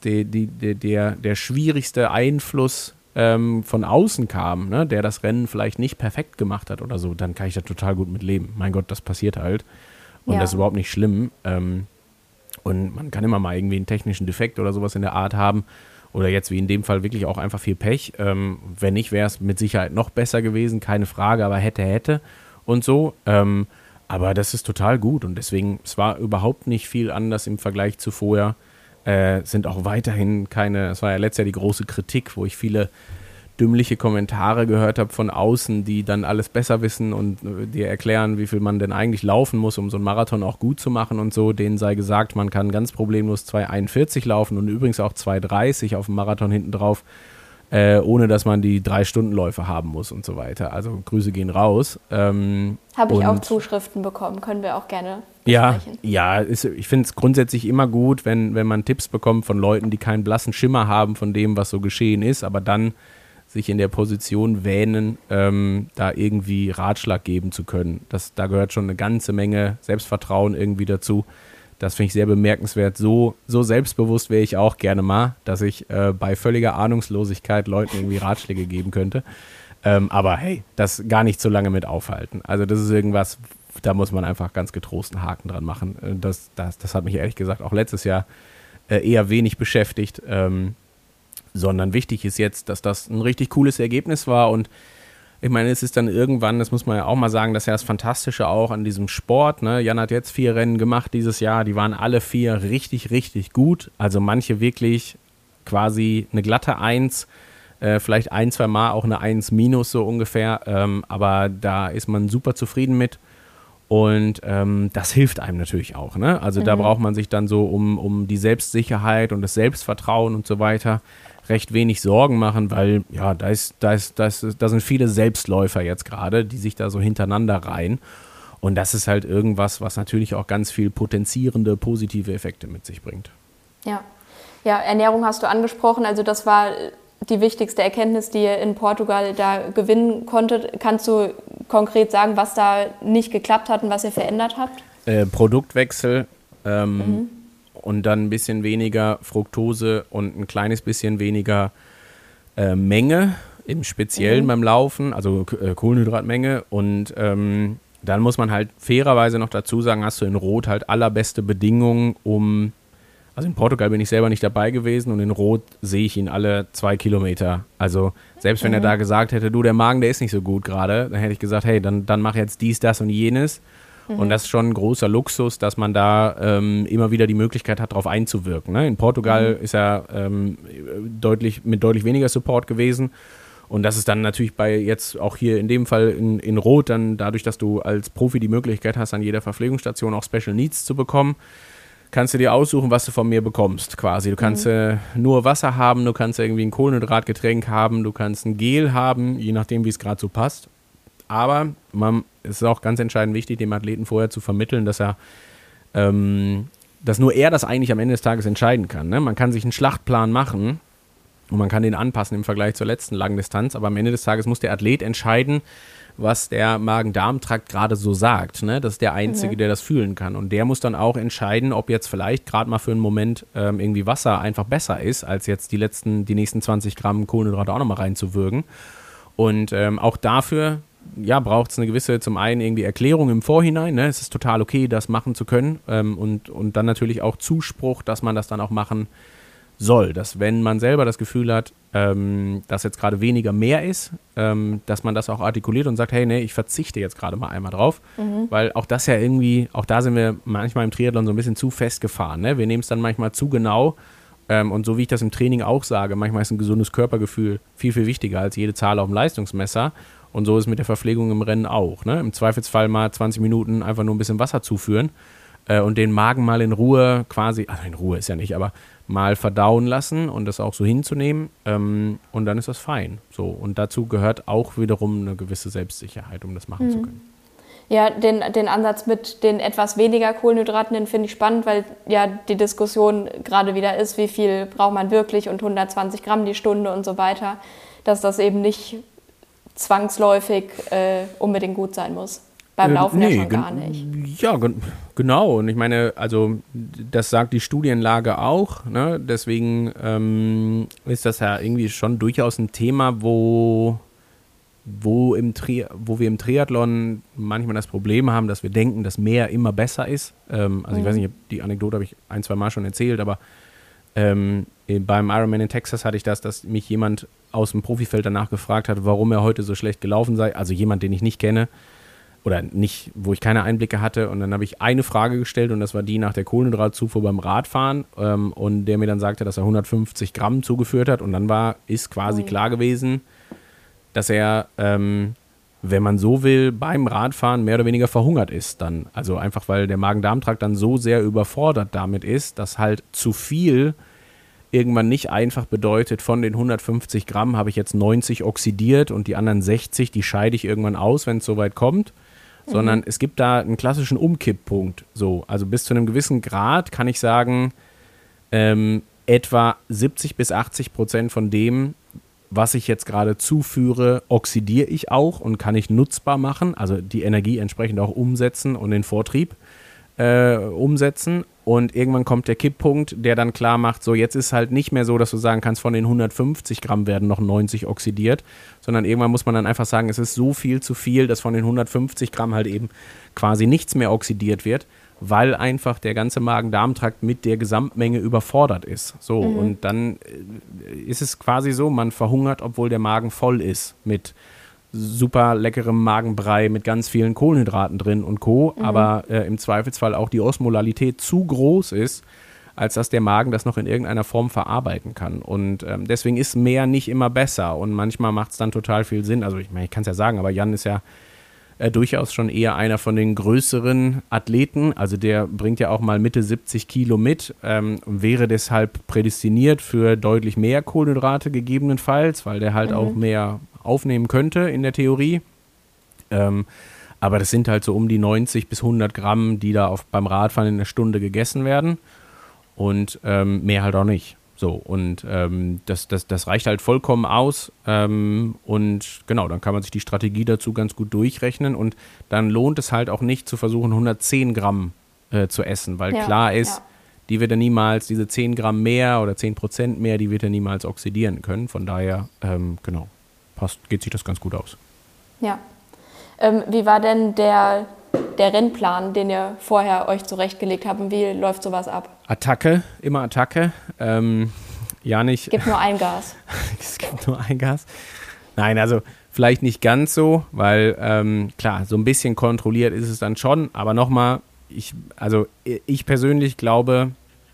der schwierigste Einfluss von außen kam, ne, der das Rennen vielleicht nicht perfekt gemacht hat oder so, dann kann ich da total gut mit leben. Mein Gott, das passiert halt. Und das ist überhaupt nicht schlimm. Und man kann immer mal irgendwie einen technischen Defekt oder sowas in der Art haben. Oder jetzt wie in dem Fall wirklich auch einfach viel Pech. Wenn nicht, wäre es mit Sicherheit noch besser gewesen, keine Frage, aber hätte und so. Aber das ist total gut und deswegen, es war überhaupt nicht viel anders im Vergleich zu vorher. Sind auch weiterhin es war ja letztes Jahr die große Kritik, wo ich viele dümmliche Kommentare gehört habe von außen, die dann alles besser wissen und dir erklären, wie viel man denn eigentlich laufen muss, um so einen Marathon auch gut zu machen und so. Denen sei gesagt, man kann ganz problemlos 2,41 laufen und übrigens auch 2,30 auf dem Marathon hinten drauf, ohne dass man die 3-Stunden-Läufe haben muss und so weiter. Also Grüße gehen raus. Habe ich auch Zuschriften bekommen, können wir auch gerne besprechen. Ja, ich finde es grundsätzlich immer gut, wenn man Tipps bekommt von Leuten, die keinen blassen Schimmer haben von dem, was so geschehen ist, aber dann sich in der Position wähnen, da irgendwie Ratschlag geben zu können. Da gehört schon eine ganze Menge Selbstvertrauen irgendwie dazu, Das finde ich sehr bemerkenswert. So selbstbewusst wäre ich auch gerne mal, dass ich bei völliger Ahnungslosigkeit Leuten irgendwie Ratschläge geben könnte. Aber hey, das gar nicht so lange mit aufhalten. Also das ist irgendwas, da muss man einfach ganz getrost einen Haken dran machen. Das hat mich ehrlich gesagt auch letztes Jahr eher wenig beschäftigt. Sondern wichtig ist jetzt, dass das ein richtig cooles Ergebnis war. Und ich meine, es ist dann irgendwann, das muss man ja auch mal sagen, das ist ja das Fantastische auch an diesem Sport. Ne? Jan hat jetzt 4 Rennen gemacht dieses Jahr, die waren alle 4 richtig, richtig gut. Also manche wirklich quasi eine glatte 1, vielleicht 1, 2 Mal auch eine 1 minus so ungefähr. Aber da ist man super zufrieden mit. Und das hilft einem natürlich auch. Ne? Also da braucht man sich dann so um die Selbstsicherheit und das Selbstvertrauen und so weiter recht wenig Sorgen machen, weil ja, da sind viele Selbstläufer jetzt gerade, die sich da so hintereinander reihen. Und das ist halt irgendwas, was natürlich auch ganz viel potenzierende, positive Effekte mit sich bringt. Ja, Ernährung hast du angesprochen. Also das war die wichtigste Erkenntnis, die ihr in Portugal da gewinnen konntet. Kannst du konkret sagen, was da nicht geklappt hat und was ihr verändert habt? Produktwechsel und dann ein bisschen weniger Fructose und ein kleines bisschen weniger Menge, im Speziellen beim Laufen, also Kohlenhydratmenge. Und dann muss man halt fairerweise noch dazu sagen, hast du in Rot halt allerbeste Bedingungen, also in Portugal bin ich selber nicht dabei gewesen und in Rot sehe ich ihn alle 2 Kilometer. Also selbst wenn er da gesagt hätte, du, der Magen, der ist nicht so gut gerade, dann hätte ich gesagt, hey, dann mach jetzt dies, das und jenes. Und das ist schon ein großer Luxus, dass man da immer wieder die Möglichkeit hat, darauf einzuwirken. Ne? In Portugal ist er mit deutlich weniger Support gewesen. Und das ist dann natürlich bei jetzt auch hier in dem Fall in Rot dann dadurch, dass du als Profi die Möglichkeit hast, an jeder Verpflegungsstation auch Special Needs zu bekommen, kannst du dir aussuchen, was du von mir bekommst quasi. Du kannst nur Wasser haben, du kannst irgendwie ein Kohlenhydratgetränk haben, du kannst ein Gel haben, je nachdem, wie es gerade so passt. Aber es ist auch ganz entscheidend wichtig, dem Athleten vorher zu vermitteln, dass dass nur er das eigentlich am Ende des Tages entscheiden kann. Ne? Man kann sich einen Schlachtplan machen und man kann den anpassen im Vergleich zur letzten Langdistanz, aber am Ende des Tages muss der Athlet entscheiden, was der Magen-Darm-Trakt gerade so sagt. Ne? Das ist der Einzige, der das fühlen kann. Und der muss dann auch entscheiden, ob jetzt vielleicht gerade mal für einen Moment irgendwie Wasser einfach besser ist, als jetzt die nächsten 20 Gramm Kohlenhydrate auch nochmal reinzuwürgen. Und auch dafür braucht es eine gewisse, zum einen irgendwie Erklärung im Vorhinein. Ne? Es ist total okay, das machen zu können. Und dann natürlich auch Zuspruch, dass man das dann auch machen soll. Dass wenn man selber das Gefühl hat, dass jetzt gerade weniger mehr ist, dass man das auch artikuliert und sagt, hey, nee, ich verzichte jetzt gerade mal einmal drauf. Weil auch das ja irgendwie, auch da sind wir manchmal im Triathlon so ein bisschen zu festgefahren. Ne? Wir nehmen es dann manchmal zu genau. Und so wie ich das im Training auch sage, manchmal ist ein gesundes Körpergefühl viel, viel wichtiger als jede Zahl auf dem Leistungsmesser. Und so ist es mit der Verpflegung im Rennen auch. Ne? Im Zweifelsfall mal 20 Minuten einfach nur ein bisschen Wasser zuführen und den Magen mal in Ruhe quasi, also in Ruhe ist ja nicht, aber mal verdauen lassen und das auch so hinzunehmen. Und dann ist das fein. So. Und dazu gehört auch wiederum eine gewisse Selbstsicherheit, um das machen zu können. Ja, den Ansatz mit den etwas weniger Kohlenhydraten, den finde ich spannend, weil ja die Diskussion gerade wieder ist, wie viel braucht man wirklich und 120 Gramm die Stunde und so weiter, dass das eben nicht zwangsläufig unbedingt gut sein muss. Beim Laufen ja schon gar nicht. Ja, genau. Und ich meine, also das sagt die Studienlage auch. Ne? Deswegen ist das ja irgendwie schon durchaus ein Thema, wo wir im Triathlon manchmal das Problem haben, dass wir denken, dass mehr immer besser ist. Also ich weiß nicht, die Anekdote habe ich 1-2 Mal schon erzählt, aber beim Ironman in Texas hatte ich dass mich jemand aus dem Profifeld danach gefragt hat, warum er heute so schlecht gelaufen sei. Also jemand, den ich nicht kenne oder nicht, wo ich keine Einblicke hatte. Und dann habe ich eine Frage gestellt und das war die nach der Kohlenhydratzufuhr beim Radfahren. Und der mir dann sagte, dass er 150 Gramm zugeführt hat. Und dann ist quasi klar gewesen, dass er, wenn man so will, beim Radfahren mehr oder weniger verhungert ist dann. Also einfach, weil der Magen-Darm-Trakt dann so sehr überfordert damit ist, dass halt zu viel irgendwann nicht einfach bedeutet, von den 150 Gramm habe ich jetzt 90 oxidiert und die anderen 60, die scheide ich irgendwann aus, wenn es soweit kommt. Sondern es gibt da einen klassischen Umkipppunkt. So, also bis zu einem gewissen Grad kann ich sagen, etwa 70-80% von dem, was ich jetzt gerade zuführe, oxidiere ich auch und kann ich nutzbar machen, also die Energie entsprechend auch umsetzen und den Vortrieb. umsetzen. Und irgendwann kommt der Kipppunkt, der dann klar macht, so jetzt ist halt nicht mehr so, dass du sagen kannst, von den 150 Gramm werden noch 90 oxidiert, sondern irgendwann muss man dann einfach sagen, es ist so viel zu viel, dass von den 150 Gramm halt eben quasi nichts mehr oxidiert wird, weil einfach der ganze Magen-Darm-Trakt mit der Gesamtmenge überfordert ist. So, und dann ist es quasi so, man verhungert, obwohl der Magen voll ist mit super leckerem Magenbrei mit ganz vielen Kohlenhydraten drin und Co., aber im Zweifelsfall auch die Osmolalität zu groß ist, als dass der Magen das noch in irgendeiner Form verarbeiten kann. Und deswegen ist mehr nicht immer besser und manchmal macht es dann total viel Sinn. Also ich meine, ich kann es ja sagen, aber Jan ist ja durchaus schon eher einer von den größeren Athleten, also der bringt ja auch mal Mitte 70 Kilo mit, wäre deshalb prädestiniert für deutlich mehr Kohlenhydrate gegebenenfalls, weil der halt auch mehr aufnehmen könnte in der Theorie. Aber das sind halt so um die 90 bis 100 Gramm, die da beim Radfahren in einer Stunde gegessen werden und mehr halt auch nicht. So, und das reicht halt vollkommen aus und genau, dann kann man sich die Strategie dazu ganz gut durchrechnen und dann lohnt es halt auch nicht zu versuchen, 110 Gramm zu essen, weil klar ist, die wird er niemals, diese 10 Gramm mehr oder 10% mehr, die wird er niemals oxidieren können. Von daher, genau, geht sich das ganz gut aus. Ja. Wie war denn der Rennplan, den ihr vorher euch zurechtgelegt habt und wie läuft sowas ab? Attacke, immer Attacke. Janich. Gibt nur ein Gas. Es gibt nur ein Gas. Nein, also vielleicht nicht ganz so, weil klar, so ein bisschen kontrolliert ist es dann schon, aber nochmal, ich persönlich glaube,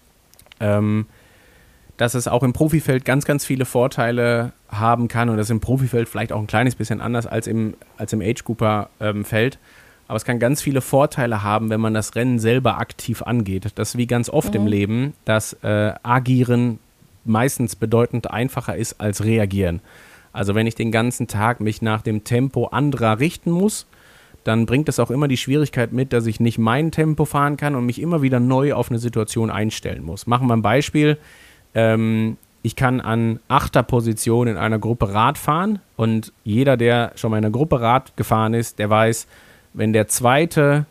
dass es auch im Profifeld ganz, ganz viele Vorteile haben kann und das ist im Profifeld vielleicht auch ein kleines bisschen anders als im Age-Grouper-Feld. Aber es kann ganz viele Vorteile haben, wenn man das Rennen selber aktiv angeht. Das ist wie ganz oft im Leben, dass Agieren meistens bedeutend einfacher ist als Reagieren. Also wenn ich den ganzen Tag mich nach dem Tempo anderer richten muss, dann bringt das auch immer die Schwierigkeit mit, dass ich nicht mein Tempo fahren kann und mich immer wieder neu auf eine Situation einstellen muss. Machen wir ein Beispiel. Ich kann an 8. Position in einer Gruppe Rad fahren und jeder, der schon mal in einer Gruppe Rad gefahren ist, der weiß, wenn der Zweite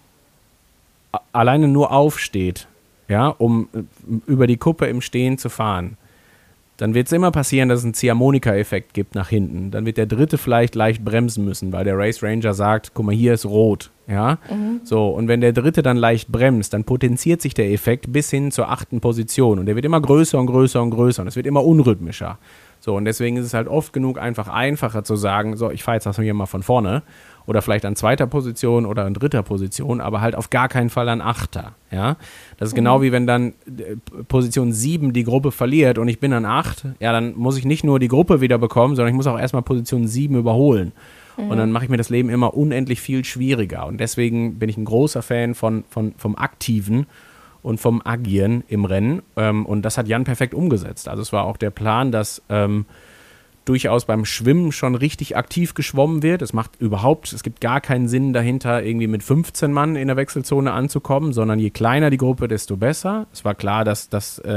alleine nur aufsteht, ja, um über die Kuppe im Stehen zu fahren, dann wird es immer passieren, dass es einen Ziehharmonika-Effekt gibt nach hinten. Dann wird der Dritte vielleicht leicht bremsen müssen, weil der Race Ranger sagt, guck mal, hier ist rot. Ja? So, und wenn der Dritte dann leicht bremst, dann potenziert sich der Effekt bis hin zur 8. Position. Und der wird immer größer und größer und größer und es wird immer unrhythmischer. So, und deswegen ist es halt oft genug einfacher zu sagen, so, ich fahre jetzt das hier mal von vorne. Oder vielleicht an 2. Position oder an 3. Position, aber halt auf gar keinen Fall an 8. Ja? Das ist genau wie wenn dann Position 7 die Gruppe verliert und ich bin an 8, ja, dann muss ich nicht nur die Gruppe wieder bekommen, sondern ich muss auch erstmal Position 7 überholen. Und dann mache ich mir das Leben immer unendlich viel schwieriger. Und deswegen bin ich ein großer Fan vom Aktiven und vom Agieren im Rennen. Und das hat Jan perfekt umgesetzt. Also es war auch der Plan, dass durchaus beim Schwimmen schon richtig aktiv geschwommen wird. Es gibt gar keinen Sinn dahinter, irgendwie mit 15 Mann in der Wechselzone anzukommen, sondern je kleiner die Gruppe, desto besser. Es war klar, dass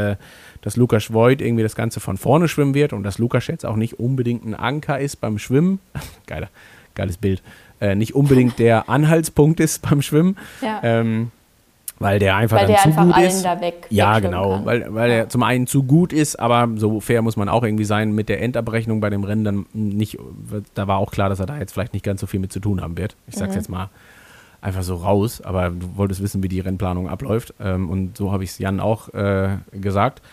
Lukas Voigt irgendwie das Ganze von vorne schwimmen wird und dass Lukas jetzt auch nicht unbedingt ein Anker ist beim Schwimmen. Geiles Bild. Nicht unbedingt der Anhaltspunkt ist beim Schwimmen. Ja. Weil der einfach dann zu gut ist. Da ja, genau, weil er zum einen zu gut ist, aber so fair muss man auch irgendwie sein mit der Endabrechnung bei dem Rennen dann nicht, da war auch klar, dass er da jetzt vielleicht nicht ganz so viel mit zu tun haben wird. Ich sag's jetzt mal einfach so raus, aber du wolltest wissen, wie die Rennplanung abläuft und so habe ich es Jan auch gesagt.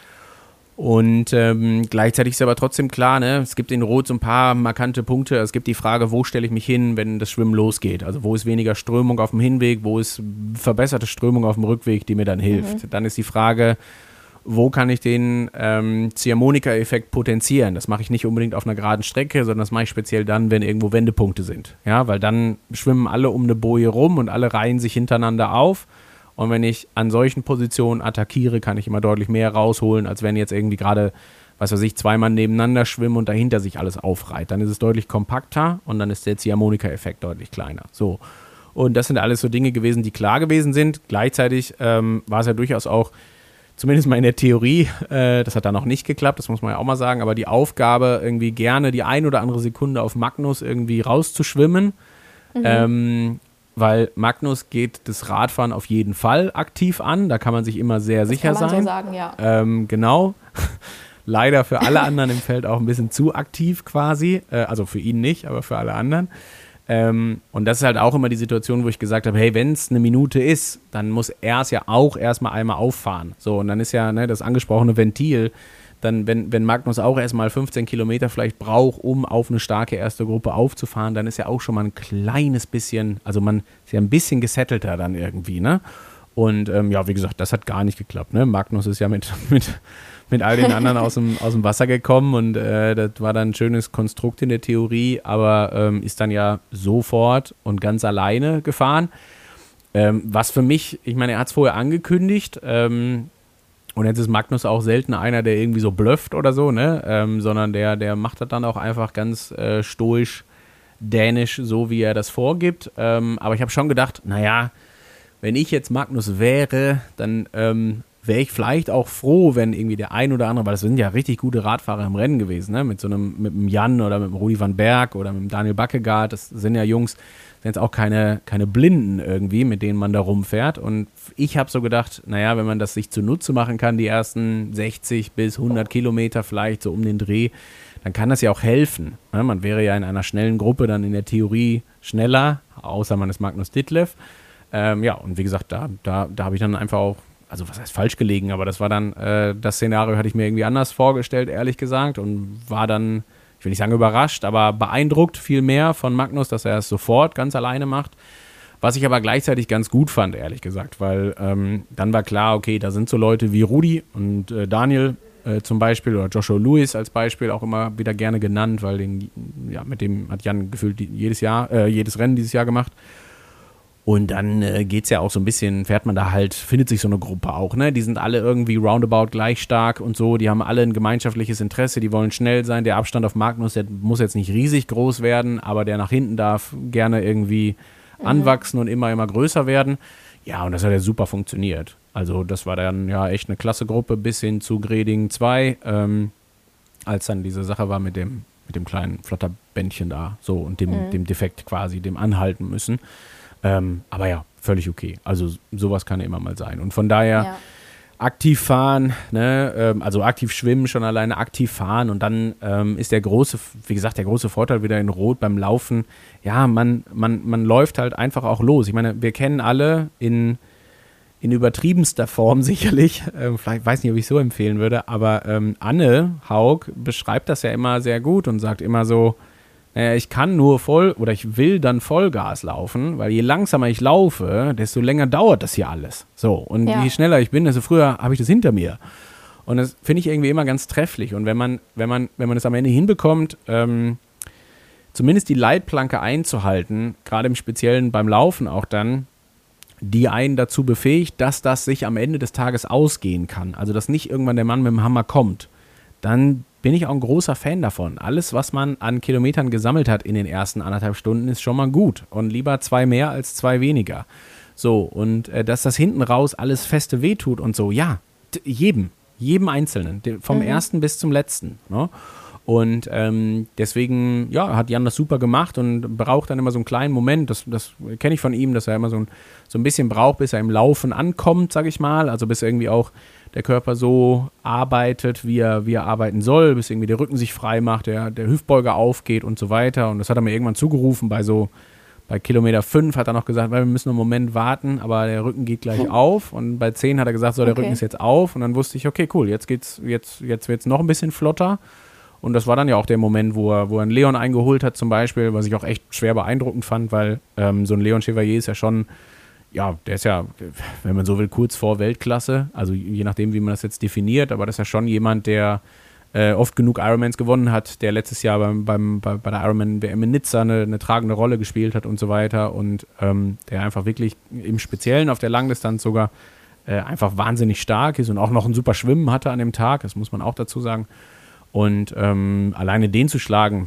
Und gleichzeitig ist aber trotzdem klar, ne, es gibt in Rot so ein paar markante Punkte. Es gibt die Frage, wo stelle ich mich hin, wenn das Schwimmen losgeht? Also wo ist weniger Strömung auf dem Hinweg, wo ist verbesserte Strömung auf dem Rückweg, die mir dann hilft? Dann ist die Frage, wo kann ich den Ziehharmonika-Effekt potenzieren? Das mache ich nicht unbedingt auf einer geraden Strecke, sondern das mache ich speziell dann, wenn irgendwo Wendepunkte sind. Ja, weil dann schwimmen alle um eine Boje rum und alle reihen sich hintereinander auf. Und wenn ich an solchen Positionen attackiere, kann ich immer deutlich mehr rausholen, als wenn jetzt irgendwie gerade, was weiß ich, 2 Mann nebeneinander schwimmen und dahinter sich alles aufreiht. Dann ist es deutlich kompakter und dann ist der Ziehharmonika-Effekt deutlich kleiner. So. Und das sind alles so Dinge gewesen, die klar gewesen sind. Gleichzeitig war es ja durchaus auch, zumindest mal in der Theorie, das hat dann auch nicht geklappt, das muss man ja auch mal sagen, aber die Aufgabe, irgendwie gerne die 1 oder andere Sekunde auf Magnus irgendwie rauszuschwimmen, weil Magnus geht das Radfahren auf jeden Fall aktiv an. Da kann man sich immer sehr sicher sein. Kann man so sagen, ja. Genau. Leider für alle anderen im Feld auch ein bisschen zu aktiv quasi. Also für ihn nicht, aber für alle anderen. Und das ist halt auch immer die Situation, wo ich gesagt habe, hey, wenn es eine Minute ist, dann muss er es ja auch erstmal einmal auffahren. So, und dann ist ja das angesprochene Ventil, dann, wenn Magnus auch erstmal 15 Kilometer vielleicht braucht, um auf eine starke erste Gruppe aufzufahren, dann ist ja auch schon mal ein kleines bisschen, also man ist ja ein bisschen gesettelter dann irgendwie, ne? Und ja, wie gesagt, das hat gar nicht geklappt, ne? Magnus ist ja mit all den anderen aus dem Wasser gekommen und das war dann ein schönes Konstrukt in der Theorie, aber ist dann ja sofort und ganz alleine gefahren. Was für mich, ich meine, er hat es vorher angekündigt, und jetzt ist Magnus auch selten einer, der irgendwie so blufft oder so, ne? Sondern der macht das dann auch einfach ganz stoisch, dänisch, so wie er das vorgibt. Aber ich habe schon gedacht, naja, wenn ich jetzt Magnus wäre, dann wäre ich vielleicht auch froh, wenn irgendwie der ein oder andere, weil das sind ja richtig gute Radfahrer im Rennen gewesen, ne? Mit dem Jan oder mit dem Rudi van Berg oder mit dem Daniel Bakkegaard, das sind ja Jungs, sind jetzt auch keine Blinden irgendwie, mit denen man da rumfährt. Und ich habe so gedacht, naja, wenn man das sich zunutze machen kann, die ersten 60 bis 100 Kilometer vielleicht so um den Dreh, dann kann das ja auch helfen. Ne? Man wäre ja in einer schnellen Gruppe dann in der Theorie schneller, außer man ist Magnus Ditlev. Ja, und wie gesagt, da habe ich dann einfach auch, also was heißt falsch gelegen, aber das war dann, das Szenario hatte ich mir irgendwie anders vorgestellt, ehrlich gesagt, und war dann, ich will nicht sagen überrascht, aber beeindruckt viel mehr von Magnus, dass er es sofort ganz alleine macht. Was ich aber gleichzeitig ganz gut fand, ehrlich gesagt, weil dann war klar, okay, da sind so Leute wie Rudi und Daniel zum Beispiel oder Joshua Lewis als Beispiel auch immer wieder gerne genannt, weil mit dem hat Jan gefühlt jedes Rennen dieses Jahr gemacht. Und dann geht es ja auch so ein bisschen, fährt man da halt, findet sich so eine Gruppe auch, ne? Die sind alle irgendwie roundabout gleich stark und so, die haben alle ein gemeinschaftliches Interesse, die wollen schnell sein. Der Abstand auf Magnus, der muss jetzt nicht riesig groß werden, aber der nach hinten darf gerne irgendwie anwachsen und immer größer werden. Ja, und das hat ja super funktioniert. Also das war dann ja echt eine klasse Gruppe bis hin zu Greding 2, als dann diese Sache war mit dem kleinen Flotterbändchen da, so, und dem Defekt quasi, dem anhalten müssen. Aber ja, völlig okay. Also sowas kann ja immer mal sein. Und von daher aktiv fahren, ne? Also aktiv schwimmen, schon alleine aktiv fahren. Und dann ist der große Vorteil wieder in Rot beim Laufen. Ja, man läuft halt einfach auch los. Ich meine, wir kennen alle in übertriebenster Form sicherlich, vielleicht weiß nicht, ob ich so empfehlen würde, aber Anne Haug beschreibt das ja immer sehr gut und sagt immer so, ich kann nur ich will dann Vollgas laufen, weil je langsamer ich laufe, desto länger dauert das hier alles. So, und je schneller ich bin, desto früher habe ich das hinter mir. Und das finde ich irgendwie immer ganz trefflich. Und wenn man es am Ende hinbekommt, zumindest die Leitplanke einzuhalten, gerade im Speziellen beim Laufen auch dann, die einen dazu befähigt, dass das sich am Ende des Tages ausgehen kann. Also, dass nicht irgendwann der Mann mit dem Hammer kommt, dann bin ich auch ein großer Fan davon. Alles, was man an Kilometern gesammelt hat in den ersten 1,5 Stunden, ist schon mal gut. Und lieber 2 mehr als 2 weniger. So, und dass das hinten raus alles feste wehtut und so, ja, jedem Einzelnen, vom ersten bis zum letzten. Ne? Und deswegen, ja, hat Jan das super gemacht und braucht dann immer so einen kleinen Moment, das kenne ich von ihm, dass er immer so ein bisschen braucht, bis er im Laufen ankommt, sag ich mal, also bis irgendwie auch der Körper so arbeitet, wie er arbeiten soll, bis irgendwie der Rücken sich frei macht, der Hüftbeuger aufgeht und so weiter. Und das hat er mir irgendwann zugerufen, bei Kilometer 5 hat er noch gesagt, weil wir müssen einen Moment warten, aber der Rücken geht gleich auf. Und bei 10 hat er gesagt, so, der Rücken ist jetzt auf. Und dann wusste ich, okay, cool, jetzt wird's noch ein bisschen flotter. Und das war dann ja auch der Moment, wo er einen Leon eingeholt hat zum Beispiel, was ich auch echt schwer beeindruckend fand, weil so ein Leon Chevalier ist ja schon, ja, der ist ja, wenn man so will, kurz vor Weltklasse. Also je nachdem, wie man das jetzt definiert, aber das ist ja schon jemand, der oft genug Ironmans gewonnen hat, der letztes Jahr bei der Ironman-WM in Nizza eine tragende Rolle gespielt hat und so weiter. Und der einfach wirklich im Speziellen auf der Langdistanz sogar einfach wahnsinnig stark ist und auch noch ein super Schwimmen hatte an dem Tag, das muss man auch dazu sagen. Und alleine den zu schlagen,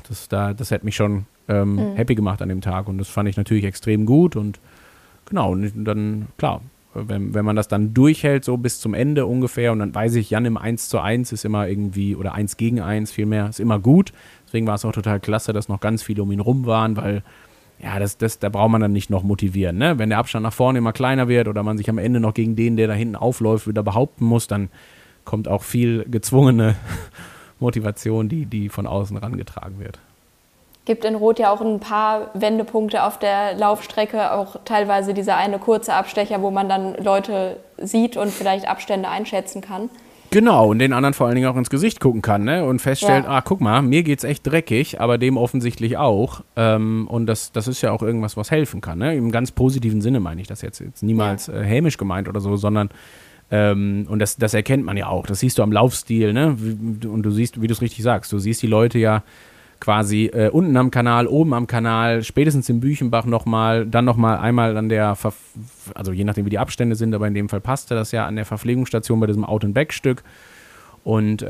das hätte mich schon happy gemacht an dem Tag. Und das fand ich natürlich extrem gut. Und genau, und dann, klar, wenn man das dann durchhält, so bis zum Ende ungefähr, und dann weiß ich, Jan im 1:1 ist immer irgendwie, oder 1 gegen 1 vielmehr, ist immer gut. Deswegen war es auch total klasse, dass noch ganz viele um ihn rum waren, weil, ja, da braucht man dann nicht noch motivieren. Ne? Wenn der Abstand nach vorne immer kleiner wird oder man sich am Ende noch gegen den, der da hinten aufläuft, wieder behaupten muss, dann kommt auch viel gezwungene Motivation, die von außen rangetragen wird. Gibt in Rot ja auch ein paar Wendepunkte auf der Laufstrecke, auch teilweise dieser eine kurze Abstecher, wo man dann Leute sieht und vielleicht Abstände einschätzen kann. Genau, und den anderen vor allen Dingen auch ins Gesicht gucken kann, ne? Und feststellt, guck mal, mir geht's echt dreckig, aber dem offensichtlich auch. Und das ist ja auch irgendwas, was helfen kann, ne? Im ganz positiven Sinne meine ich das jetzt niemals hämisch gemeint oder so, sondern und das erkennt man ja auch. Das siehst du am Laufstil, ne? Und du siehst, wie du es richtig sagst, du siehst die Leute ja quasi unten am Kanal, oben am Kanal, spätestens im Büchenbach nochmal, dann nochmal einmal an der, also je nachdem wie die Abstände sind, aber in dem Fall passte das ja an der Verpflegungsstation bei diesem Out-and-Back-Stück. Und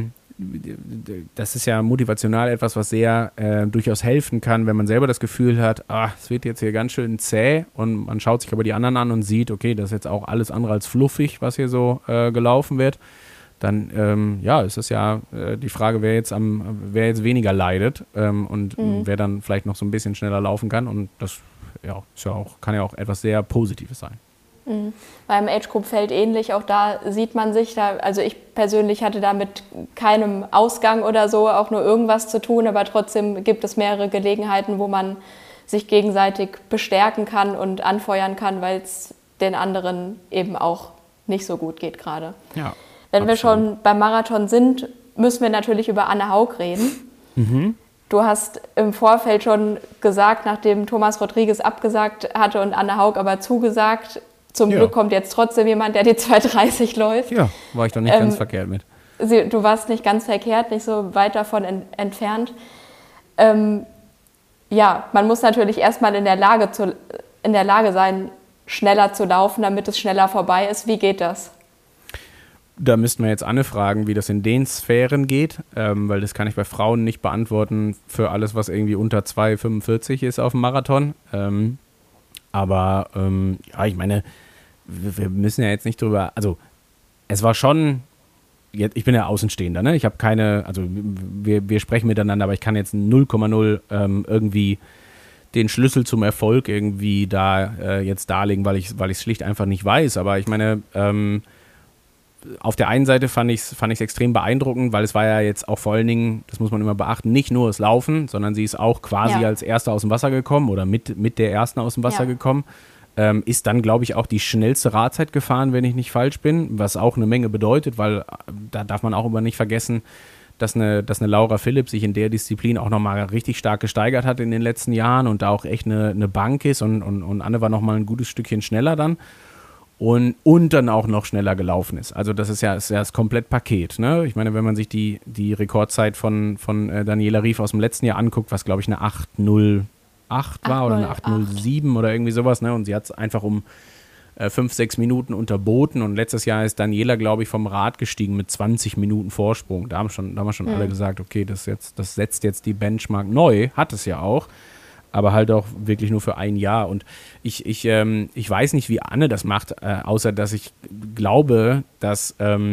das ist ja motivational etwas, was sehr durchaus helfen kann, wenn man selber das Gefühl hat, es wird jetzt hier ganz schön zäh und man schaut sich aber die anderen an und sieht, okay, das ist jetzt auch alles andere als fluffig, was hier so gelaufen wird. Dann ist es ja die Frage, wer jetzt weniger leidet und wer dann vielleicht noch so ein bisschen schneller laufen kann. Und das kann ja auch etwas sehr Positives sein. Mhm. Beim Age-Group-Feld ähnlich, auch da sieht man sich, also ich persönlich hatte da mit keinem Ausgang oder so auch nur irgendwas zu tun, aber trotzdem gibt es mehrere Gelegenheiten, wo man sich gegenseitig bestärken kann und anfeuern kann, weil es den anderen eben auch nicht so gut geht gerade. Ja. Wenn wir schon beim Marathon sind, müssen wir natürlich über Anne Haug reden. Mhm. Du hast im Vorfeld schon gesagt, nachdem Thomas Rodriguez abgesagt hatte und Anne Haug aber zugesagt, zum Glück kommt jetzt trotzdem jemand, der die 2:30 läuft. Ja, war ich doch nicht ganz verkehrt mit. Du warst nicht ganz verkehrt, nicht so weit davon entfernt. Man muss natürlich erstmal in der Lage sein, schneller zu laufen, damit es schneller vorbei ist. Wie geht das? Da müssten wir jetzt Anne fragen, wie das in den Sphären geht, weil das kann ich bei Frauen nicht beantworten für alles, was irgendwie unter 2,45 ist auf dem Marathon. Ich meine, wir müssen ja jetzt nicht drüber, also es war schon, ich bin ja Außenstehender, ne? Ich habe keine, also wir sprechen miteinander, aber ich kann jetzt 0,0 irgendwie den Schlüssel zum Erfolg irgendwie da jetzt darlegen, weil ich es schlicht einfach nicht weiß. Aber ich meine, auf der einen Seite fand ich es extrem beeindruckend, weil es war ja jetzt auch vor allen Dingen, das muss man immer beachten, nicht nur das Laufen, sondern sie ist auch quasi als Erste aus dem Wasser gekommen oder mit der Ersten aus dem Wasser gekommen. Ist dann, glaube ich, auch die schnellste Radzeit gefahren, wenn ich nicht falsch bin, was auch eine Menge bedeutet, weil da darf man auch immer nicht vergessen, dass eine Laura Philipp sich in der Disziplin auch nochmal richtig stark gesteigert hat in den letzten Jahren und da auch echt eine Bank ist und Anne war nochmal ein gutes Stückchen schneller dann. Und dann auch noch schneller gelaufen ist. Also das ist ja das Komplettpaket. Ne? Ich meine, wenn man sich die Rekordzeit von Daniela Ryf aus dem letzten Jahr anguckt, was glaube ich eine 8:08 war oder eine 8:07 oder irgendwie sowas. Ne? Und sie hat es einfach um 5-6 Minuten unterboten. Und letztes Jahr ist Daniela, glaube ich, vom Rad gestiegen mit 20 Minuten Vorsprung. Da haben wir schon alle gesagt, okay, das setzt jetzt die Benchmark neu. Hat es ja auch. Aber halt auch wirklich nur für ein Jahr. Und ich weiß nicht, wie Anne das macht, außer dass ich glaube, dass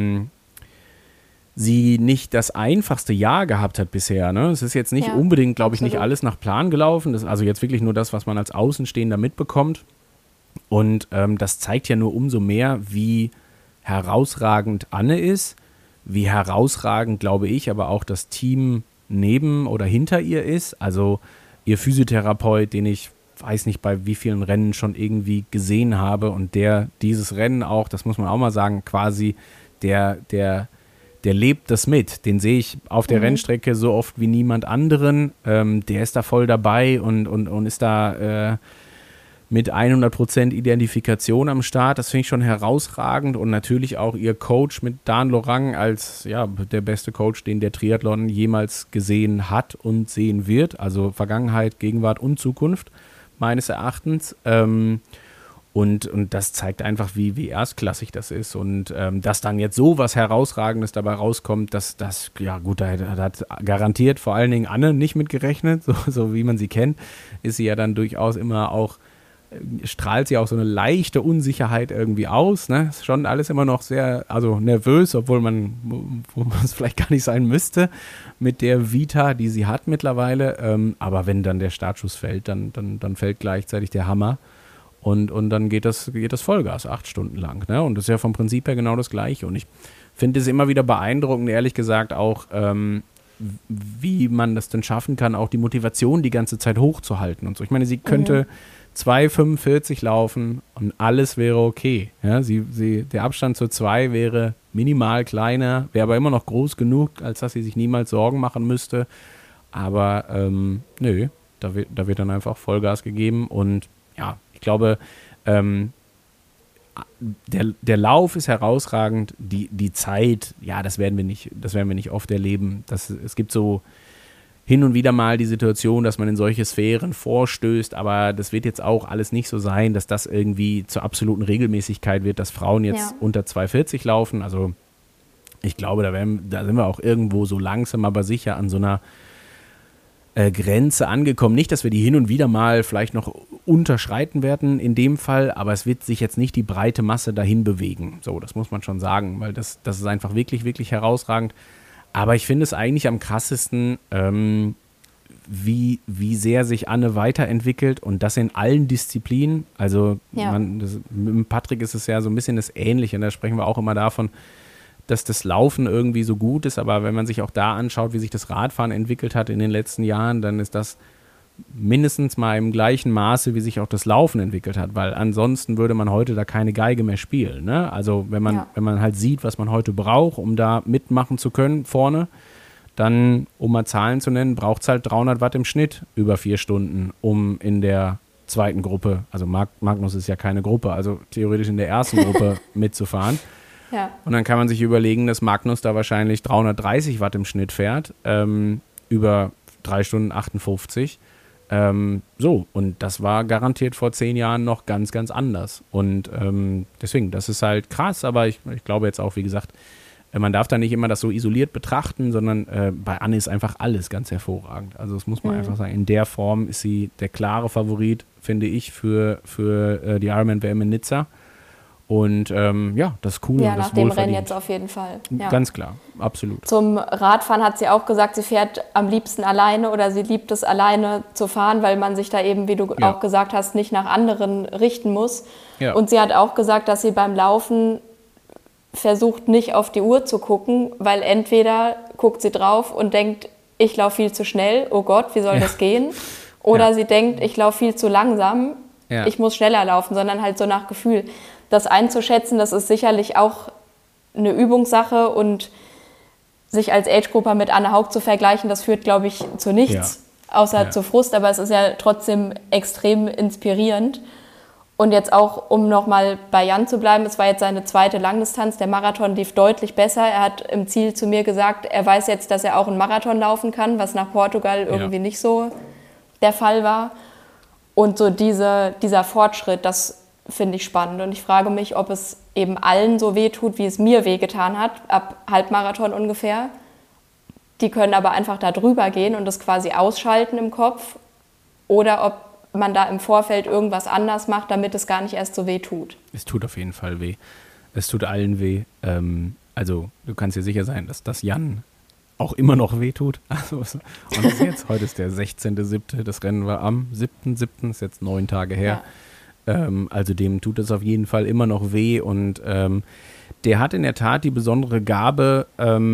sie nicht das einfachste Jahr gehabt hat bisher. Ne? Es ist jetzt nicht unbedingt, glaube ich, nicht alles nach Plan gelaufen. Das ist also jetzt wirklich nur das, was man als Außenstehender mitbekommt. Und das zeigt ja nur umso mehr, wie herausragend Anne ist, wie herausragend, glaube ich, aber auch das Team neben oder hinter ihr ist. Also ihr Physiotherapeut, den ich weiß nicht, bei wie vielen Rennen schon irgendwie gesehen habe und der dieses Rennen auch, das muss man auch mal sagen, quasi der lebt das mit. Den sehe ich auf der Rennstrecke so oft wie niemand anderen. Der ist da voll dabei und ist da mit 100% Identifikation am Start. Das finde ich schon herausragend und natürlich auch ihr Coach mit Dan Lorang als der beste Coach, den der Triathlon jemals gesehen hat und sehen wird. Also Vergangenheit, Gegenwart und Zukunft meines Erachtens. Und das zeigt einfach, wie erstklassig das ist. Und dass dann jetzt so was Herausragendes dabei rauskommt, da hat garantiert vor allen Dingen Anne nicht mit gerechnet, so wie man sie kennt, ist sie ja dann durchaus immer auch strahlt sie auch so eine leichte Unsicherheit irgendwie aus. Ne? Ist schon alles immer noch sehr, also nervös, obwohl man es vielleicht gar nicht sein müsste mit der Vita, die sie hat mittlerweile. Aber wenn dann der Startschuss fällt, dann fällt gleichzeitig der Hammer. Und dann geht das Vollgas 8 Stunden lang. Ne? Und das ist ja vom Prinzip her genau das Gleiche. Und ich finde es immer wieder beeindruckend, ehrlich gesagt, auch wie man das denn schaffen kann, auch die Motivation die ganze Zeit hochzuhalten und so. Ich meine, sie könnte 2,45 laufen und alles wäre okay. Ja, der Abstand zur 2 wäre minimal kleiner, wäre aber immer noch groß genug, als dass sie sich niemals Sorgen machen müsste. Aber nö, da wird dann einfach Vollgas gegeben und ja, ich glaube, der Lauf ist herausragend, die Zeit, ja, das werden wir nicht oft erleben. Es gibt so hin und wieder mal die Situation, dass man in solche Sphären vorstößt, aber das wird jetzt auch alles nicht so sein, dass das irgendwie zur absoluten Regelmäßigkeit wird, dass Frauen jetzt unter 2,40 laufen. Also ich glaube, da sind wir auch irgendwo so langsam, aber sicher an so einer Grenze angekommen. Nicht, dass wir die hin und wieder mal vielleicht noch unterschreiten werden in dem Fall, aber es wird sich jetzt nicht die breite Masse dahin bewegen. So, das muss man schon sagen, weil das ist einfach wirklich, wirklich herausragend. Aber ich finde es eigentlich am krassesten, wie sehr sich Anne weiterentwickelt und das in allen Disziplinen. Also mit Patrick ist es ja so ein bisschen das Ähnliche. Und da sprechen wir auch immer davon, dass das Laufen irgendwie so gut ist, aber wenn man sich auch da anschaut, wie sich das Radfahren entwickelt hat in den letzten Jahren, dann ist das mindestens mal im gleichen Maße, wie sich auch das Laufen entwickelt hat, weil ansonsten würde man heute da keine Geige mehr spielen. Ne? Also wenn man halt sieht, was man heute braucht, um da mitmachen zu können vorne, dann, um mal Zahlen zu nennen, braucht es halt 300 Watt im Schnitt über 4 Stunden, um in der zweiten Gruppe, also Magnus ist ja keine Gruppe, also theoretisch in der ersten Gruppe mitzufahren. Ja. Und dann kann man sich überlegen, dass Magnus da wahrscheinlich 330 Watt im Schnitt fährt, über 3 Stunden 58. Und das war garantiert vor 10 Jahren noch ganz, ganz anders. Und deswegen, das ist halt krass, aber ich glaube jetzt auch, wie gesagt, man darf da nicht immer das so isoliert betrachten, sondern bei Anne ist einfach alles ganz hervorragend. Also das muss man einfach sagen. In der Form ist sie der klare Favorit, finde ich, für die Ironman-WM in Nizza. Und das ist cool. Ja, und nach dem Rennen jetzt auf jeden Fall. Ja. Ganz klar, absolut. Zum Radfahren hat sie auch gesagt, sie fährt am liebsten alleine oder sie liebt es, alleine zu fahren, weil man sich da eben, wie du auch gesagt hast, nicht nach anderen richten muss. Ja. Und sie hat auch gesagt, dass sie beim Laufen versucht, nicht auf die Uhr zu gucken, weil entweder guckt sie drauf und denkt, ich laufe viel zu schnell, oh Gott, wie soll das gehen? Oder sie denkt, ich laufe viel zu langsam, ich muss schneller laufen, sondern halt so nach Gefühl. Das einzuschätzen, das ist sicherlich auch eine Übungssache und sich als Age-Grupper mit Anne Haug zu vergleichen, das führt, glaube ich, zu nichts, außer zu Frust, aber es ist ja trotzdem extrem inspirierend. Und jetzt auch, um nochmal bei Jan zu bleiben, es war jetzt seine zweite Langdistanz, der Marathon lief deutlich besser. Er hat im Ziel zu mir gesagt, er weiß jetzt, dass er auch einen Marathon laufen kann, was nach Portugal irgendwie nicht so der Fall war. Und so dieser Fortschritt, das finde ich spannend. Und ich frage mich, ob es eben allen so wehtut, wie es mir wehgetan hat, ab Halbmarathon ungefähr. Die können aber einfach da drüber gehen und das quasi ausschalten im Kopf. Oder ob man da im Vorfeld irgendwas anders macht, damit es gar nicht erst so weh tut. Es tut auf jeden Fall weh. Es tut allen weh. Also du kannst dir sicher sein, dass das Jan auch immer noch weh tut. Also, und das jetzt, heute ist der 16.07., das Rennen war am 7.07., ist jetzt 9 Tage her. Also dem tut es auf jeden Fall immer noch weh und der hat in der Tat die besondere Gabe,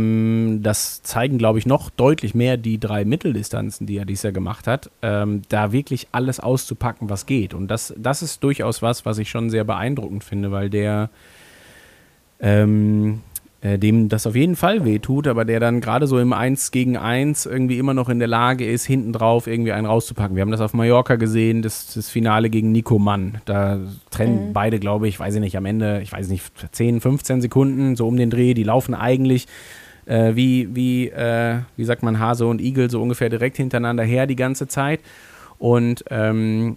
das zeigen, glaube ich, noch deutlich mehr die 3 Mitteldistanzen, die er dieses Jahr gemacht hat, da wirklich alles auszupacken, was geht. Und das ist durchaus was ich schon sehr beeindruckend finde, weil der dem das auf jeden Fall wehtut, aber der dann gerade so im 1 gegen 1 irgendwie immer noch in der Lage ist, hinten drauf irgendwie einen rauszupacken. Wir haben das auf Mallorca gesehen, das Finale gegen Nico Mann. Da trennen beide, glaube ich, weiß ich nicht, am Ende, 10, 15 Sekunden, so um den Dreh. Die laufen eigentlich wie sagt man, Hase und Igel so ungefähr direkt hintereinander her die ganze Zeit. Und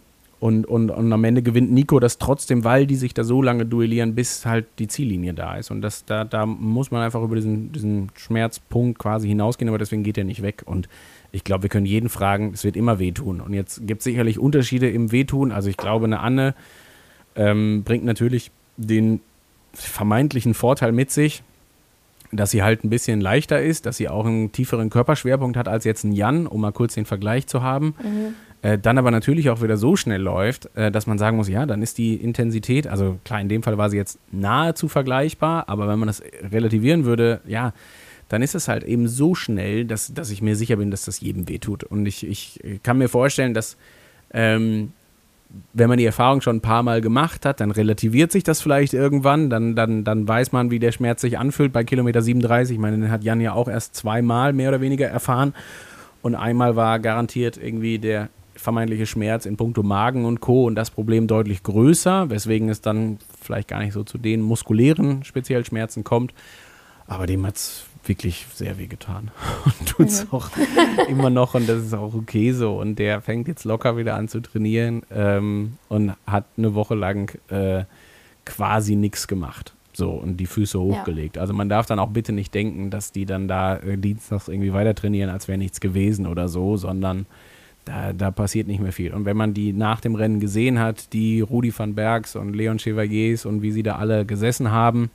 Und am Ende gewinnt Nico das trotzdem, weil die sich da so lange duellieren, bis halt die Ziellinie da ist. Und da muss man einfach über diesen Schmerzpunkt quasi hinausgehen, aber deswegen geht er nicht weg. Und ich glaube, wir können jeden fragen, es wird immer wehtun. Und jetzt gibt es sicherlich Unterschiede im Wehtun. Also ich glaube, eine Anne bringt natürlich den vermeintlichen Vorteil mit sich, dass sie halt ein bisschen leichter ist, dass sie auch einen tieferen Körperschwerpunkt hat als jetzt ein Jan, um mal kurz den Vergleich zu haben. Dann aber natürlich auch wieder so schnell läuft, dass man sagen muss, ja, dann ist die Intensität, also klar, in dem Fall war sie jetzt nahezu vergleichbar, aber wenn man das relativieren würde, ja, dann ist es halt eben so schnell, dass ich mir sicher bin, dass das jedem wehtut. Und ich kann mir vorstellen, dass wenn man die Erfahrung schon ein paar Mal gemacht hat, dann relativiert sich das vielleicht irgendwann, dann weiß man, wie der Schmerz sich anfühlt bei Kilometer 37. Ich meine, den hat Jan ja auch erst zweimal mehr oder weniger erfahren und einmal war garantiert irgendwie der vermeintliche Schmerz in puncto Magen und Co. und das Problem deutlich größer, weswegen es dann vielleicht gar nicht so zu den muskulären speziell Schmerzen kommt. Aber dem hat es wirklich sehr weh getan und tut es auch immer noch und das ist auch okay so. Und der fängt jetzt locker wieder an zu trainieren und hat eine Woche lang quasi nichts gemacht. So, und die Füße hochgelegt. Ja. Also man darf dann auch bitte nicht denken, dass die dann da dienstags irgendwie weiter trainieren, als wäre nichts gewesen oder so, sondern da passiert nicht mehr viel. Und wenn man die nach dem Rennen gesehen hat, die Rudi van Bergs und Leon Chevaliers und wie sie da alle gesessen haben,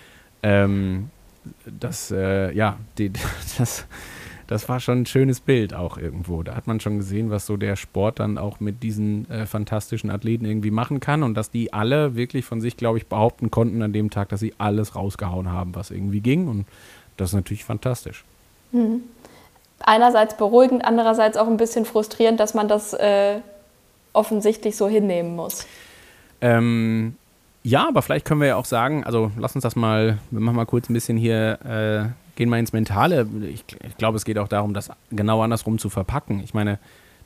das war schon ein schönes Bild auch irgendwo. Da hat man schon gesehen, was so der Sport dann auch mit diesen fantastischen Athleten irgendwie machen kann und dass die alle wirklich von sich, glaube ich, behaupten konnten an dem Tag, dass sie alles rausgehauen haben, was irgendwie ging und das ist natürlich fantastisch. Einerseits beruhigend, andererseits auch ein bisschen frustrierend, dass man das offensichtlich so hinnehmen muss. Ja, aber vielleicht können wir ja auch sagen, also lass uns das mal, wir machen mal kurz ein bisschen hier, gehen mal ins Mentale. Ich glaube, es geht auch darum, das genau andersrum zu verpacken. Ich meine,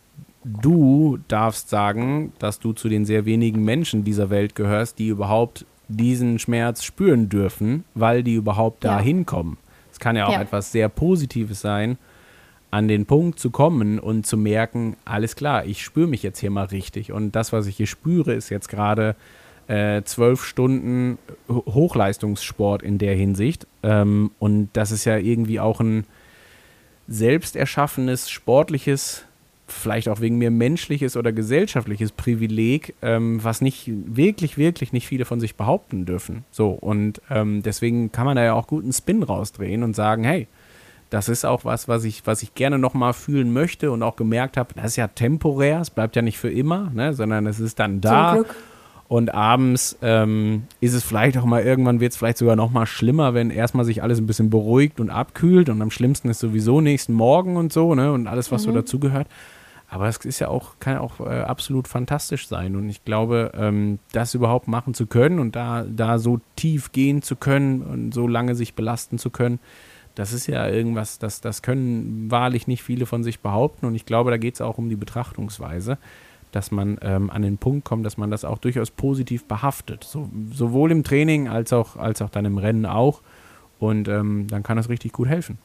du darfst sagen, dass du zu den sehr wenigen Menschen dieser Welt gehörst, die überhaupt diesen Schmerz spüren dürfen, weil die überhaupt da hinkommen. Es kann ja auch etwas sehr Positives sein, an den Punkt zu kommen und zu merken, alles klar, ich spüre mich jetzt hier mal richtig. Und das, was ich hier spüre, ist jetzt gerade 12 Stunden Hochleistungssport in der Hinsicht. Und das ist ja irgendwie auch ein selbst erschaffenes, sportliches, vielleicht auch wegen mir menschliches oder gesellschaftliches Privileg, was nicht wirklich nicht viele von sich behaupten dürfen. So, und deswegen kann man da ja auch gut einen Spin rausdrehen und sagen, hey, das ist auch was ich gerne nochmal fühlen möchte und auch gemerkt habe, das ist ja temporär, es bleibt ja nicht für immer, ne, sondern es ist dann da. Zum Glück. Und abends ist es vielleicht auch mal, irgendwann wird es vielleicht sogar noch mal schlimmer, wenn erstmal sich alles ein bisschen beruhigt und abkühlt und am schlimmsten ist sowieso nächsten Morgen und so, ne, und alles, was so dazugehört. Aber es ist ja auch, kann ja auch absolut fantastisch sein und ich glaube, das überhaupt machen zu können und da so tief gehen zu können und so lange sich belasten zu können, das ist ja irgendwas, das können wahrlich nicht viele von sich behaupten und ich glaube, da geht es auch um die Betrachtungsweise, dass man an den Punkt kommt, dass man das auch durchaus positiv behaftet. Sowohl im Training als auch dann im Rennen auch. Und dann kann das richtig gut helfen.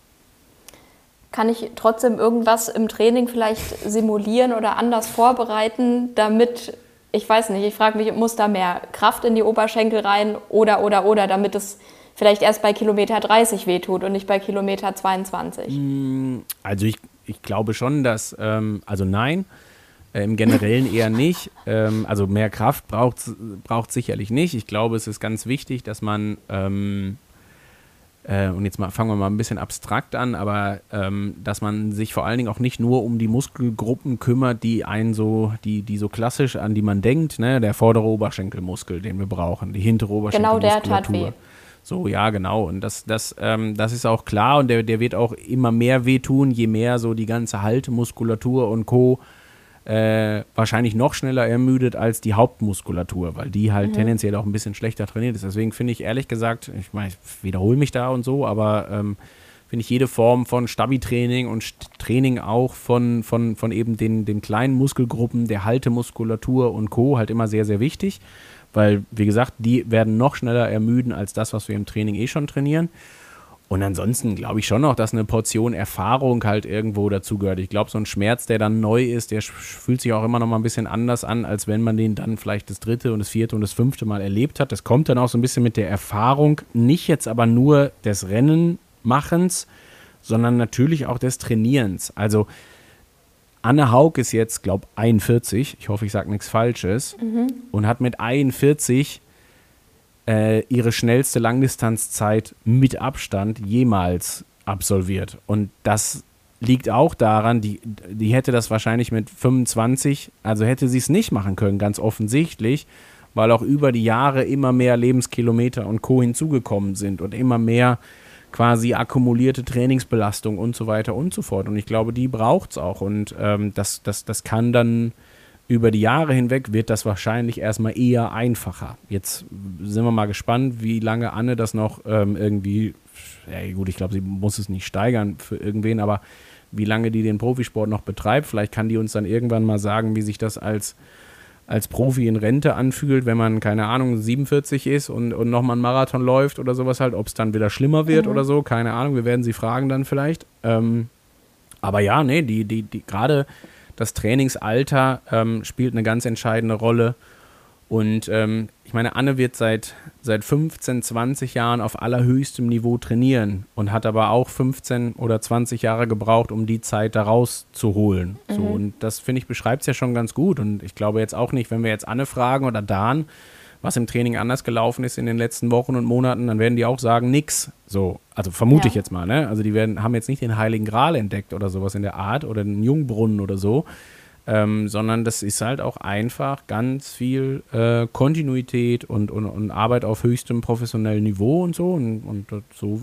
Kann ich trotzdem irgendwas im Training vielleicht simulieren oder anders vorbereiten, damit, ich weiß nicht, ich frage mich, muss da mehr Kraft in die Oberschenkel rein oder, damit es vielleicht erst bei Kilometer 30 wehtut und nicht bei Kilometer 22? Also ich glaube schon, dass, also nein, im Generellen eher nicht. Also mehr Kraft braucht sicherlich nicht. Ich glaube, es ist ganz wichtig, dass man, und jetzt fangen wir mal ein bisschen abstrakt an, aber dass man sich vor allen Dingen auch nicht nur um die Muskelgruppen kümmert, die so klassisch, an die man denkt, ne? Der vordere Oberschenkelmuskel, den wir brauchen, die hintere Oberschenkelmuskulatur. Genau, der tat weh. So, ja, genau. Und das ist auch klar und der wird auch immer mehr wehtun, je mehr so die ganze Haltemuskulatur und Co. Wahrscheinlich noch schneller ermüdet als die Hauptmuskulatur, weil die halt tendenziell auch ein bisschen schlechter trainiert ist. Deswegen finde ich ehrlich gesagt, ich meine, ich wiederhole mich da und so, aber finde ich jede Form von Stabi-Training und Training auch von eben den kleinen Muskelgruppen, der Haltemuskulatur und Co. halt immer sehr, sehr wichtig, weil, wie gesagt, die werden noch schneller ermüden als das, was wir im Training schon trainieren. Und ansonsten glaube ich schon noch, dass eine Portion Erfahrung halt irgendwo dazugehört. Ich glaube, so ein Schmerz, der dann neu ist, der fühlt sich auch immer noch mal ein bisschen anders an, als wenn man den dann vielleicht das 3., und das 4. und das 5. Mal erlebt hat. Das kommt dann auch so ein bisschen mit der Erfahrung, nicht jetzt aber nur des Rennenmachens, sondern natürlich auch des Trainierens. Also Anne Haug ist jetzt, glaube ich, 41, ich hoffe, ich sage nichts Falsches, und hat mit 41 ihre schnellste Langdistanzzeit mit Abstand jemals absolviert. Und das liegt auch daran, die hätte das wahrscheinlich mit 25, also hätte sie es nicht machen können, ganz offensichtlich, weil auch über die Jahre immer mehr Lebenskilometer und Co. hinzugekommen sind und immer mehr quasi akkumulierte Trainingsbelastung und so weiter und so fort. Und ich glaube, die braucht es auch. Und das kann dann über die Jahre hinweg, wird das wahrscheinlich erstmal eher einfacher. Jetzt sind wir mal gespannt, wie lange Anne das noch irgendwie, ja gut, ich glaube, sie muss es nicht steigern für irgendwen, aber wie lange die den Profisport noch betreibt. Vielleicht kann die uns dann irgendwann mal sagen, wie sich das als Profi in Rente anfühlt, wenn man, keine Ahnung, 47 ist und nochmal einen Marathon läuft oder sowas halt, ob es dann wieder schlimmer wird oder so, keine Ahnung, wir werden sie fragen dann vielleicht. Aber ja, nee, die gerade das Trainingsalter spielt eine ganz entscheidende Rolle. Und ich meine, Anne wird seit 15, 20 Jahren auf allerhöchstem Niveau trainieren und hat aber auch 15 oder 20 Jahre gebraucht, um die Zeit da rauszuholen. So, und das, finde ich, beschreibt es ja schon ganz gut. Und ich glaube jetzt auch nicht, wenn wir jetzt Anne fragen oder Dan, was im Training anders gelaufen ist in den letzten Wochen und Monaten, dann werden die auch sagen, nix. So, also vermute ich jetzt mal, ne? Also die haben jetzt nicht den Heiligen Gral entdeckt oder sowas in der Art oder den Jungbrunnen oder so, sondern das ist halt auch einfach ganz viel Kontinuität und Arbeit auf höchstem professionellen Niveau und so. Und so,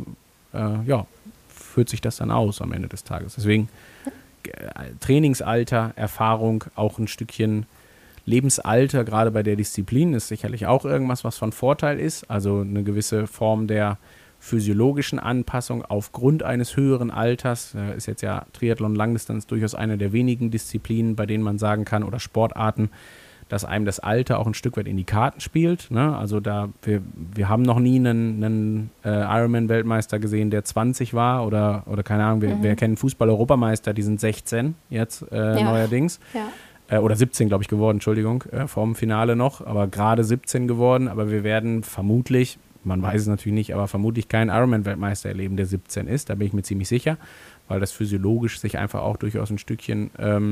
führt sich das dann aus am Ende des Tages. Deswegen Trainingsalter, Erfahrung, auch ein Stückchen Lebensalter, gerade bei der Disziplin, ist sicherlich auch irgendwas, was von Vorteil ist. Also eine gewisse Form der physiologischen Anpassung aufgrund eines höheren Alters. Ist jetzt ja Triathlon Langdistanz durchaus eine der wenigen Disziplinen, bei denen man sagen kann, oder Sportarten, dass einem das Alter auch ein Stück weit in die Karten spielt. Ne? Also wir haben noch nie einen Ironman-Weltmeister gesehen, der 20 war oder keine Ahnung, wir kennen Fußball-Europameister, die sind 16 jetzt neuerdings. Ja. Oder 17, glaube ich, geworden, Entschuldigung, vorm Finale noch, aber gerade 17 geworden. Aber wir werden vermutlich, man weiß es natürlich nicht, aber vermutlich keinen Ironman-Weltmeister erleben, der 17 ist. Da bin ich mir ziemlich sicher, weil das physiologisch sich einfach auch durchaus ein Stückchen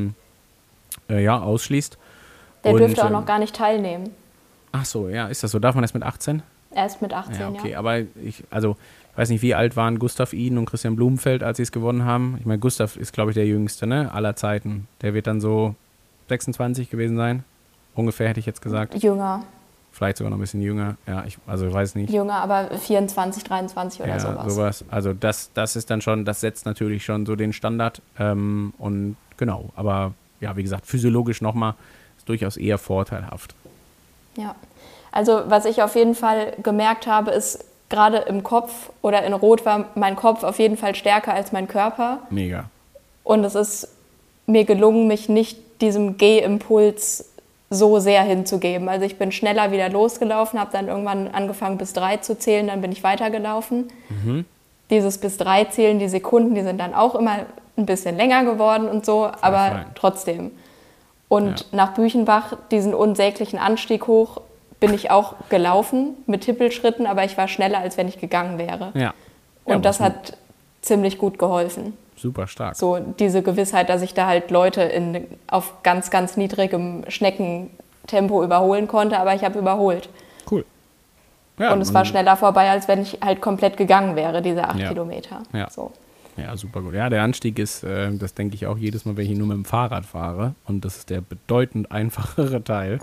ausschließt. Der dürfte auch noch gar nicht teilnehmen. Ach so, ja, ist das so? Darf man erst mit 18? Erst mit 18, ja. Okay, aber ich weiß nicht, wie alt waren Gustav Iden und Christian Blumenfeld, als sie es gewonnen haben. Ich meine, Gustav ist, glaube ich, der Jüngste, ne, aller Zeiten. Der wird dann so 26 gewesen sein. Ungefähr, hätte ich jetzt gesagt. Jünger. Vielleicht sogar noch ein bisschen jünger. Ja, ich weiß nicht. Jünger, aber 24, 23 oder sowas. Also das ist dann schon, das setzt natürlich schon so den Standard. Und genau, aber ja, wie gesagt, physiologisch nochmal ist durchaus eher vorteilhaft. Ja, also was ich auf jeden Fall gemerkt habe, ist, gerade im Kopf oder in Rot war mein Kopf auf jeden Fall stärker als mein Körper. Mega. Und es ist mir gelungen, mich nicht diesem Gehimpuls so sehr hinzugeben. Also ich bin schneller wieder losgelaufen, habe dann irgendwann angefangen bis 3 zu zählen, dann bin ich weitergelaufen. Dieses bis 3 zählen, die Sekunden, die sind dann auch immer ein bisschen länger geworden und so, aber trotzdem. Und nach Büchenbach, diesen unsäglichen Anstieg hoch, bin ich auch gelaufen mit Tippelschritten, aber ich war schneller, als wenn ich gegangen wäre. Ja. Und das hat ziemlich gut geholfen. Super stark. So diese Gewissheit, dass ich da halt Leute auf ganz, ganz niedrigem Schneckentempo überholen konnte, aber ich habe überholt. Cool. Ja, und es war schneller vorbei, als wenn ich halt komplett gegangen wäre, diese 8 Kilometer. Ja. So. Ja, super gut. Ja, der Anstieg ist, das denke ich auch jedes Mal, wenn ich nur mit dem Fahrrad fahre, und das ist der bedeutend einfachere Teil,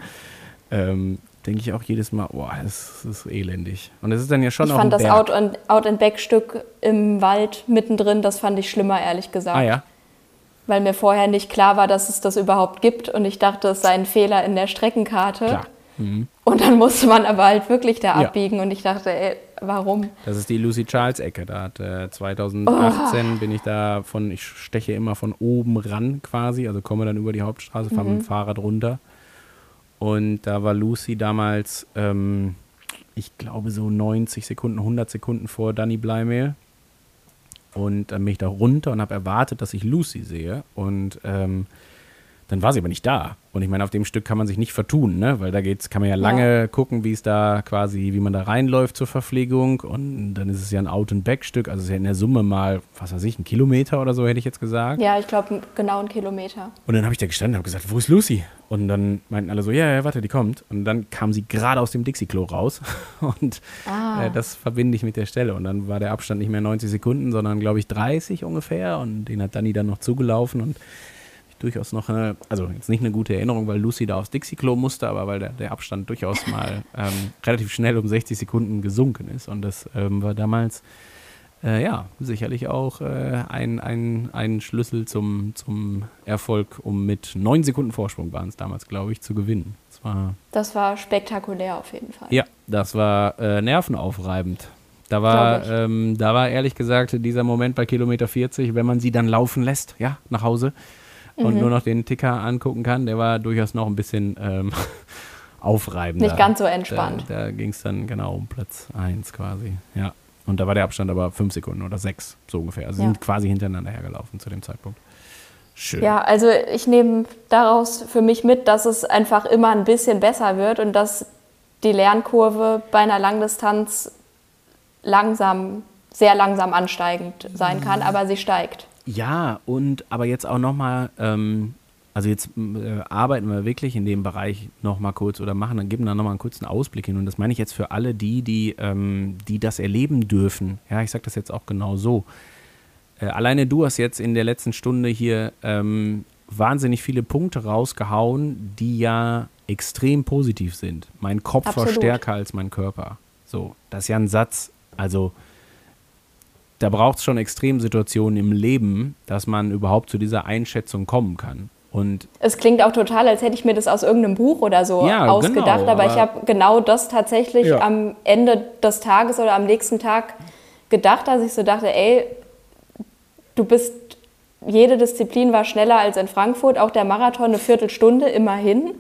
denke ich auch jedes Mal, boah, das ist elendig. Und es ist dann ja schon ich auch ein Berg. Ich fand das Out-and-Back-Stück im Wald mittendrin, das fand ich schlimmer, ehrlich gesagt. Ah ja? Weil mir vorher nicht klar war, dass es das überhaupt gibt und ich dachte, es sei ein Fehler in der Streckenkarte. Klar. Mhm. Und dann musste man aber halt wirklich da abbiegen und ich dachte, warum? Das ist die Lucy Charles Ecke. Da hat 2018 bin ich da ich steche immer von oben ran quasi, also komme dann über die Hauptstraße, fahre mit dem Fahrrad runter. Und da war Lucy damals, ich glaube so 90 Sekunden, 100 Sekunden vor Dani Bleimehl. und dann bin ich da runter und habe erwartet, dass ich Lucy sehe und dann war sie aber nicht da. Und ich meine, auf dem Stück kann man sich nicht vertun, ne? Weil da kann man ja lange gucken, wie man da reinläuft zur Verpflegung. Und dann ist es ja ein Out-and-Back-Stück. Also es ist ja in der Summe mal, was weiß ich, 1 Kilometer oder so, hätte ich jetzt gesagt. Ja, ich glaube, genau 1 Kilometer. Und dann habe ich da gestanden und habe gesagt, wo ist Lucy? Und dann meinten alle so, ja, warte, die kommt. Und dann kam sie gerade aus dem Dixie-Klo raus. Und das verbinde ich mit der Stelle. Und dann war der Abstand nicht mehr 90 Sekunden, sondern, glaube ich, 30 ungefähr. Und den hat Dani dann noch zugelaufen und durchaus noch also jetzt nicht eine gute Erinnerung, weil Lucy da aufs Dixie-Klo musste, aber weil der Abstand durchaus mal relativ schnell um 60 Sekunden gesunken ist. Und das war damals, sicherlich auch ein Schlüssel zum Erfolg, um mit 9 Sekunden Vorsprung waren es damals, glaube ich, zu gewinnen. Das war spektakulär auf jeden Fall. Ja, das war nervenaufreibend. Da war ehrlich gesagt dieser Moment bei Kilometer 40, wenn man sie dann laufen lässt, ja, nach Hause, und nur noch den Ticker angucken kann, der war durchaus noch ein bisschen aufreibender. Nicht ganz so entspannt. Da ging es dann genau um Platz 1 quasi, ja. Und da war der Abstand aber 5 Sekunden oder 6, so ungefähr. Also sind quasi hintereinander hergelaufen zu dem Zeitpunkt. Schön. Ja, also ich nehme daraus für mich mit, dass es einfach immer ein bisschen besser wird und dass die Lernkurve bei einer Langdistanz sehr langsam ansteigend sein kann, aber sie steigt. Ja, aber jetzt auch nochmal, also jetzt arbeiten wir wirklich in dem Bereich nochmal kurz oder geben da nochmal einen kurzen Ausblick hin. Und das meine ich jetzt für alle die das erleben dürfen. Ja, ich sage das jetzt auch genau so. Alleine du hast jetzt in der letzten Stunde hier wahnsinnig viele Punkte rausgehauen, die ja extrem positiv sind. Mein Kopf war stärker als mein Körper. So, das ist ja ein Satz, also da braucht es schon Extremsituationen im Leben, dass man überhaupt zu dieser Einschätzung kommen kann. Und es klingt auch total, als hätte ich mir das aus irgendeinem Buch oder so ausgedacht, genau, aber ich habe genau das tatsächlich am Ende des Tages oder am nächsten Tag gedacht, dass ich so dachte, ey, jede Disziplin war schneller als in Frankfurt, auch der Marathon eine Viertelstunde immerhin.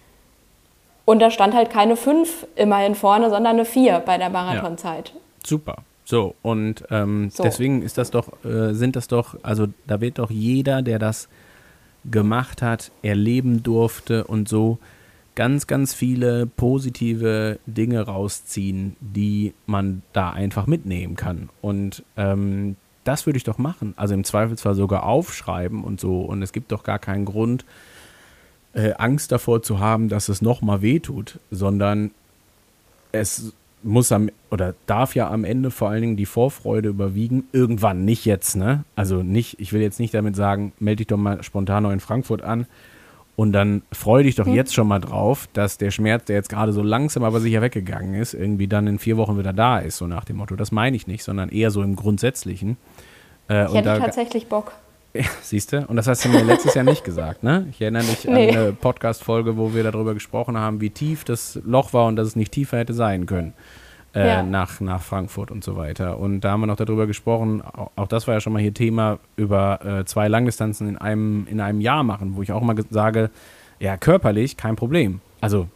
Und da stand halt keine 5 immerhin vorne, sondern eine 4 bei der Marathonzeit. Ja. Super. So, und deswegen sind das doch, also da wird doch jeder, der das gemacht hat, erleben durfte und so ganz, ganz viele positive Dinge rausziehen, die man da einfach mitnehmen kann. Und das würde ich doch machen. Also im Zweifelsfall sogar aufschreiben und so. Und es gibt doch gar keinen Grund, Angst davor zu haben, dass es nochmal wehtut, sondern es darf ja am Ende vor allen Dingen die Vorfreude überwiegen. Irgendwann, nicht jetzt, ne? Also ich will jetzt nicht damit sagen, melde dich doch mal spontan noch in Frankfurt an und dann freu dich doch jetzt schon mal drauf, dass der Schmerz, der jetzt gerade so langsam aber sicher weggegangen ist, irgendwie dann in 4 Wochen wieder da ist, so nach dem Motto. Das meine ich nicht, sondern eher so im Grundsätzlichen. Ich hätte tatsächlich Bock. Ja, siehst du? Und das hast du mir letztes Jahr nicht gesagt, ne? Ich erinnere mich an eine Podcast-Folge, wo wir darüber gesprochen haben, wie tief das Loch war und dass es nicht tiefer hätte sein können nach Frankfurt und so weiter. Und da haben wir noch darüber gesprochen, auch das war ja schon mal hier Thema, über 2 Langdistanzen in einem Jahr machen, wo ich auch immer sage, ja, körperlich kein Problem. Also,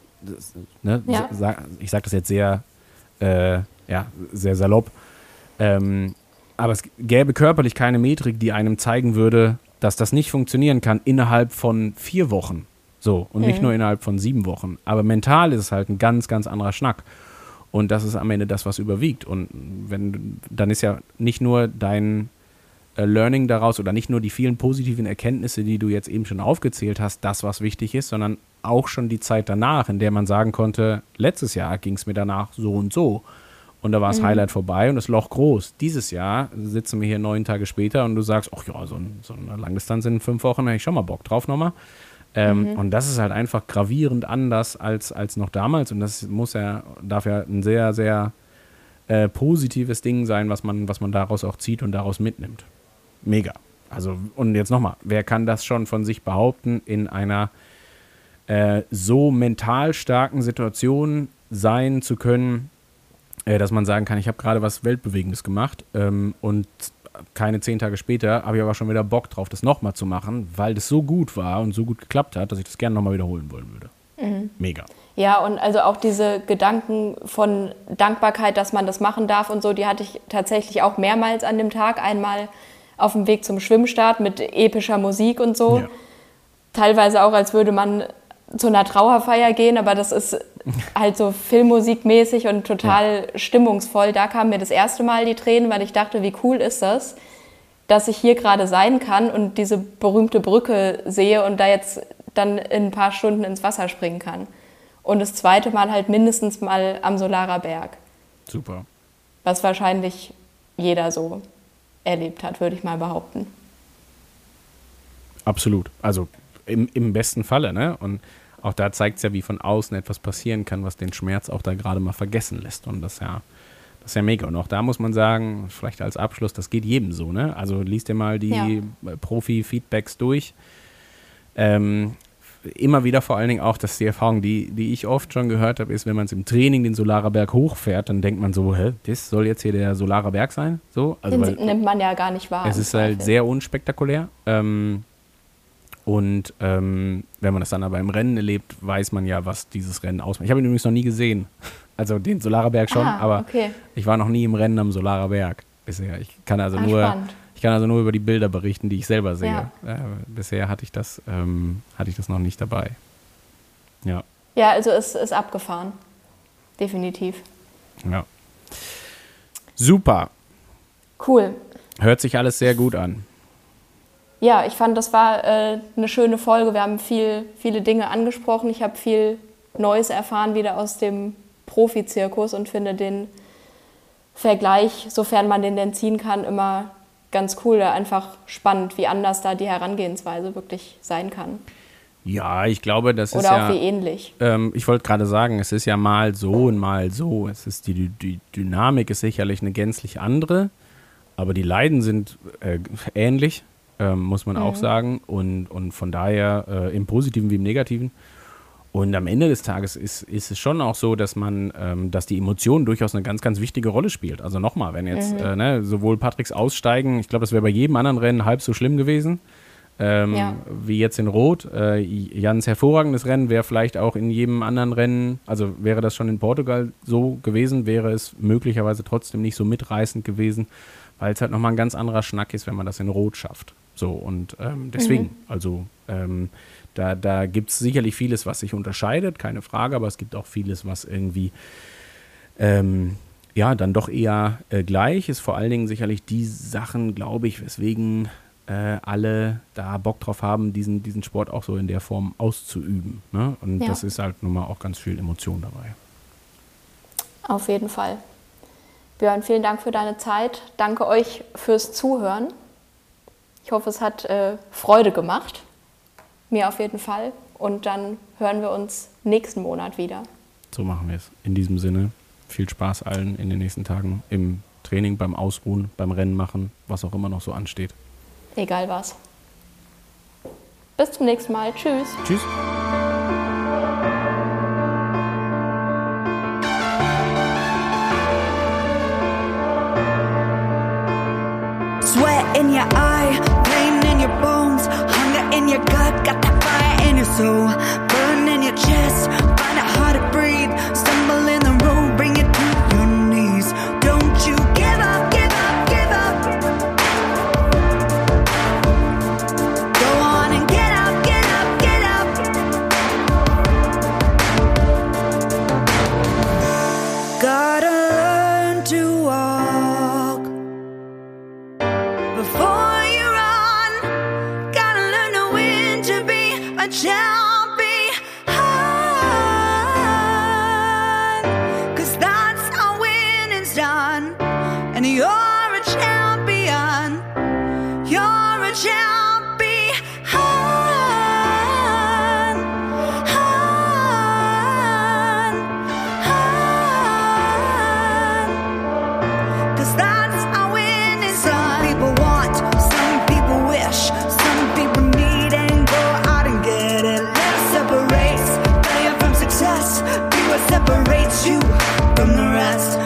ich sage das jetzt sehr salopp, aber es gäbe körperlich keine Metrik, die einem zeigen würde, dass das nicht funktionieren kann innerhalb von 4 Wochen. So, und nicht nur innerhalb von 7 Wochen. Aber mental ist es halt ein ganz, ganz anderer Schnack. Und das ist am Ende das, was überwiegt. Und dann ist ja nicht nur dein Learning daraus oder nicht nur die vielen positiven Erkenntnisse, die du jetzt eben schon aufgezählt hast, das, was wichtig ist, sondern auch schon die Zeit danach, in der man sagen konnte, letztes Jahr ging es mir danach so und so. Und da war das Highlight vorbei und das Loch groß. Dieses Jahr sitzen wir hier 9 Tage später und du sagst, ach ja, so eine Langdistanz in 5 Wochen, da hätte ich schon mal Bock drauf nochmal. Und das ist halt einfach gravierend anders als noch damals. Und das darf ja ein sehr, sehr positives Ding sein, was man daraus auch zieht und daraus mitnimmt. Mega. Also, und jetzt nochmal, wer kann das schon von sich behaupten, in einer so mental starken Situation sein zu können, dass man sagen kann, ich habe gerade was Weltbewegendes gemacht und keine 10 Tage später habe ich aber schon wieder Bock drauf, das nochmal zu machen, weil das so gut war und so gut geklappt hat, dass ich das gerne nochmal wiederholen wollen würde. Mega. Ja, und also auch diese Gedanken von Dankbarkeit, dass man das machen darf und so, die hatte ich tatsächlich auch mehrmals an dem Tag. Einmal auf dem Weg zum Schwimmstart mit epischer Musik und so. Ja. Teilweise auch, als würde man zu einer Trauerfeier gehen, aber das ist halt so filmmusikmäßig und total stimmungsvoll. Da kamen mir das erste Mal die Tränen, weil ich dachte, wie cool ist das, dass ich hier gerade sein kann und diese berühmte Brücke sehe und da jetzt dann in ein paar Stunden ins Wasser springen kann. Und das zweite Mal halt mindestens mal am Solarer Berg. Super. Was wahrscheinlich jeder so erlebt hat, würde ich mal behaupten. Absolut. Also im besten Falle, ne? Und auch da zeigt es ja, wie von außen etwas passieren kann, was den Schmerz auch da gerade mal vergessen lässt. Und das ist ja mega. Und auch da muss man sagen, vielleicht als Abschluss, das geht jedem so, ne? Also liest dir mal die Profi-Feedbacks durch. Immer wieder vor allen Dingen auch, dass die Erfahrung, die ich oft schon gehört habe, ist, wenn man es im Training den Solarer Berg hochfährt, dann denkt man so, das soll jetzt hier der Solarer Berg sein? So, also den nimmt man ja gar nicht wahr. Es ist halt sehr unspektakulär. Und wenn man das dann aber im Rennen erlebt, weiß man ja, was dieses Rennen ausmacht. Ich habe ihn übrigens noch nie gesehen. Also den Solarer Berg schon, aber ich war noch nie im Rennen am Solarer Berg bisher. Ich kann also nur über die Bilder berichten, die ich selber sehe. Ja. Bisher hatte ich das noch nicht dabei. Ja. Ja, also es ist abgefahren. Definitiv. Ja. Super. Cool. Hört sich alles sehr gut an. Ja, ich fand, das war eine schöne Folge. Wir haben viele Dinge angesprochen. Ich habe viel Neues erfahren wieder aus dem Profizirkus und finde den Vergleich, sofern man den denn ziehen kann, immer ganz cool. Einfach spannend, wie anders da die Herangehensweise wirklich sein kann. Ja, ich glaube, das ist ja... Oder auch wie ähnlich. Ich wollte gerade sagen, es ist ja mal so und mal so. Es ist die Dynamik ist sicherlich eine gänzlich andere, aber die Leiden sind ähnlich. Muss man auch sagen. Und von daher im Positiven wie im Negativen. Und am Ende des Tages ist es schon auch so, dass dass die Emotion durchaus eine ganz, ganz wichtige Rolle spielt. Also nochmal, wenn jetzt sowohl Patricks Aussteigen, ich glaube, das wäre bei jedem anderen Rennen halb so schlimm gewesen, wie jetzt in Rot. Jans hervorragendes Rennen wäre vielleicht auch in jedem anderen Rennen, also wäre das schon in Portugal so gewesen, wäre es möglicherweise trotzdem nicht so mitreißend gewesen, weil es halt nochmal ein ganz anderer Schnack ist, wenn man das in Rot schafft. So, und deswegen, also da gibt es sicherlich vieles, was sich unterscheidet, keine Frage, aber es gibt auch vieles, was irgendwie dann doch eher gleich ist. Vor allen Dingen sicherlich die Sachen, glaube ich, weswegen alle da Bock drauf haben, diesen Sport auch so in der Form auszuüben. Ne? Und das ist halt nun mal auch ganz viel Emotion dabei. Auf jeden Fall. Björn, vielen Dank für deine Zeit. Danke euch fürs Zuhören. Ich hoffe, es hat Freude gemacht. Mir auf jeden Fall. Und dann hören wir uns nächsten Monat wieder. So machen wir es. In diesem Sinne, viel Spaß allen in den nächsten Tagen im Training, beim Ausruhen, beim Rennen machen, was auch immer noch so ansteht. Egal was. Bis zum nächsten Mal. Tschüss. Tschüss. Sweat in your eye, pain in your bones, hunger in your gut, got that fire in your soul, burn in your chest, find it hard to breathe, stumble in the road, bring it to your knees. Don't you give up, give up, give up. Go on and get up, get up, get up. Gotta learn to walk before you run, gotta learn to win to be a champion, 'cause that's how winning's done, and you're a champion, you're a champion. 'Cause that's how winning's done. Some people want, some people wish, some people need, and go out and get it. Let's separate failure from success. Be what separates you from the rest.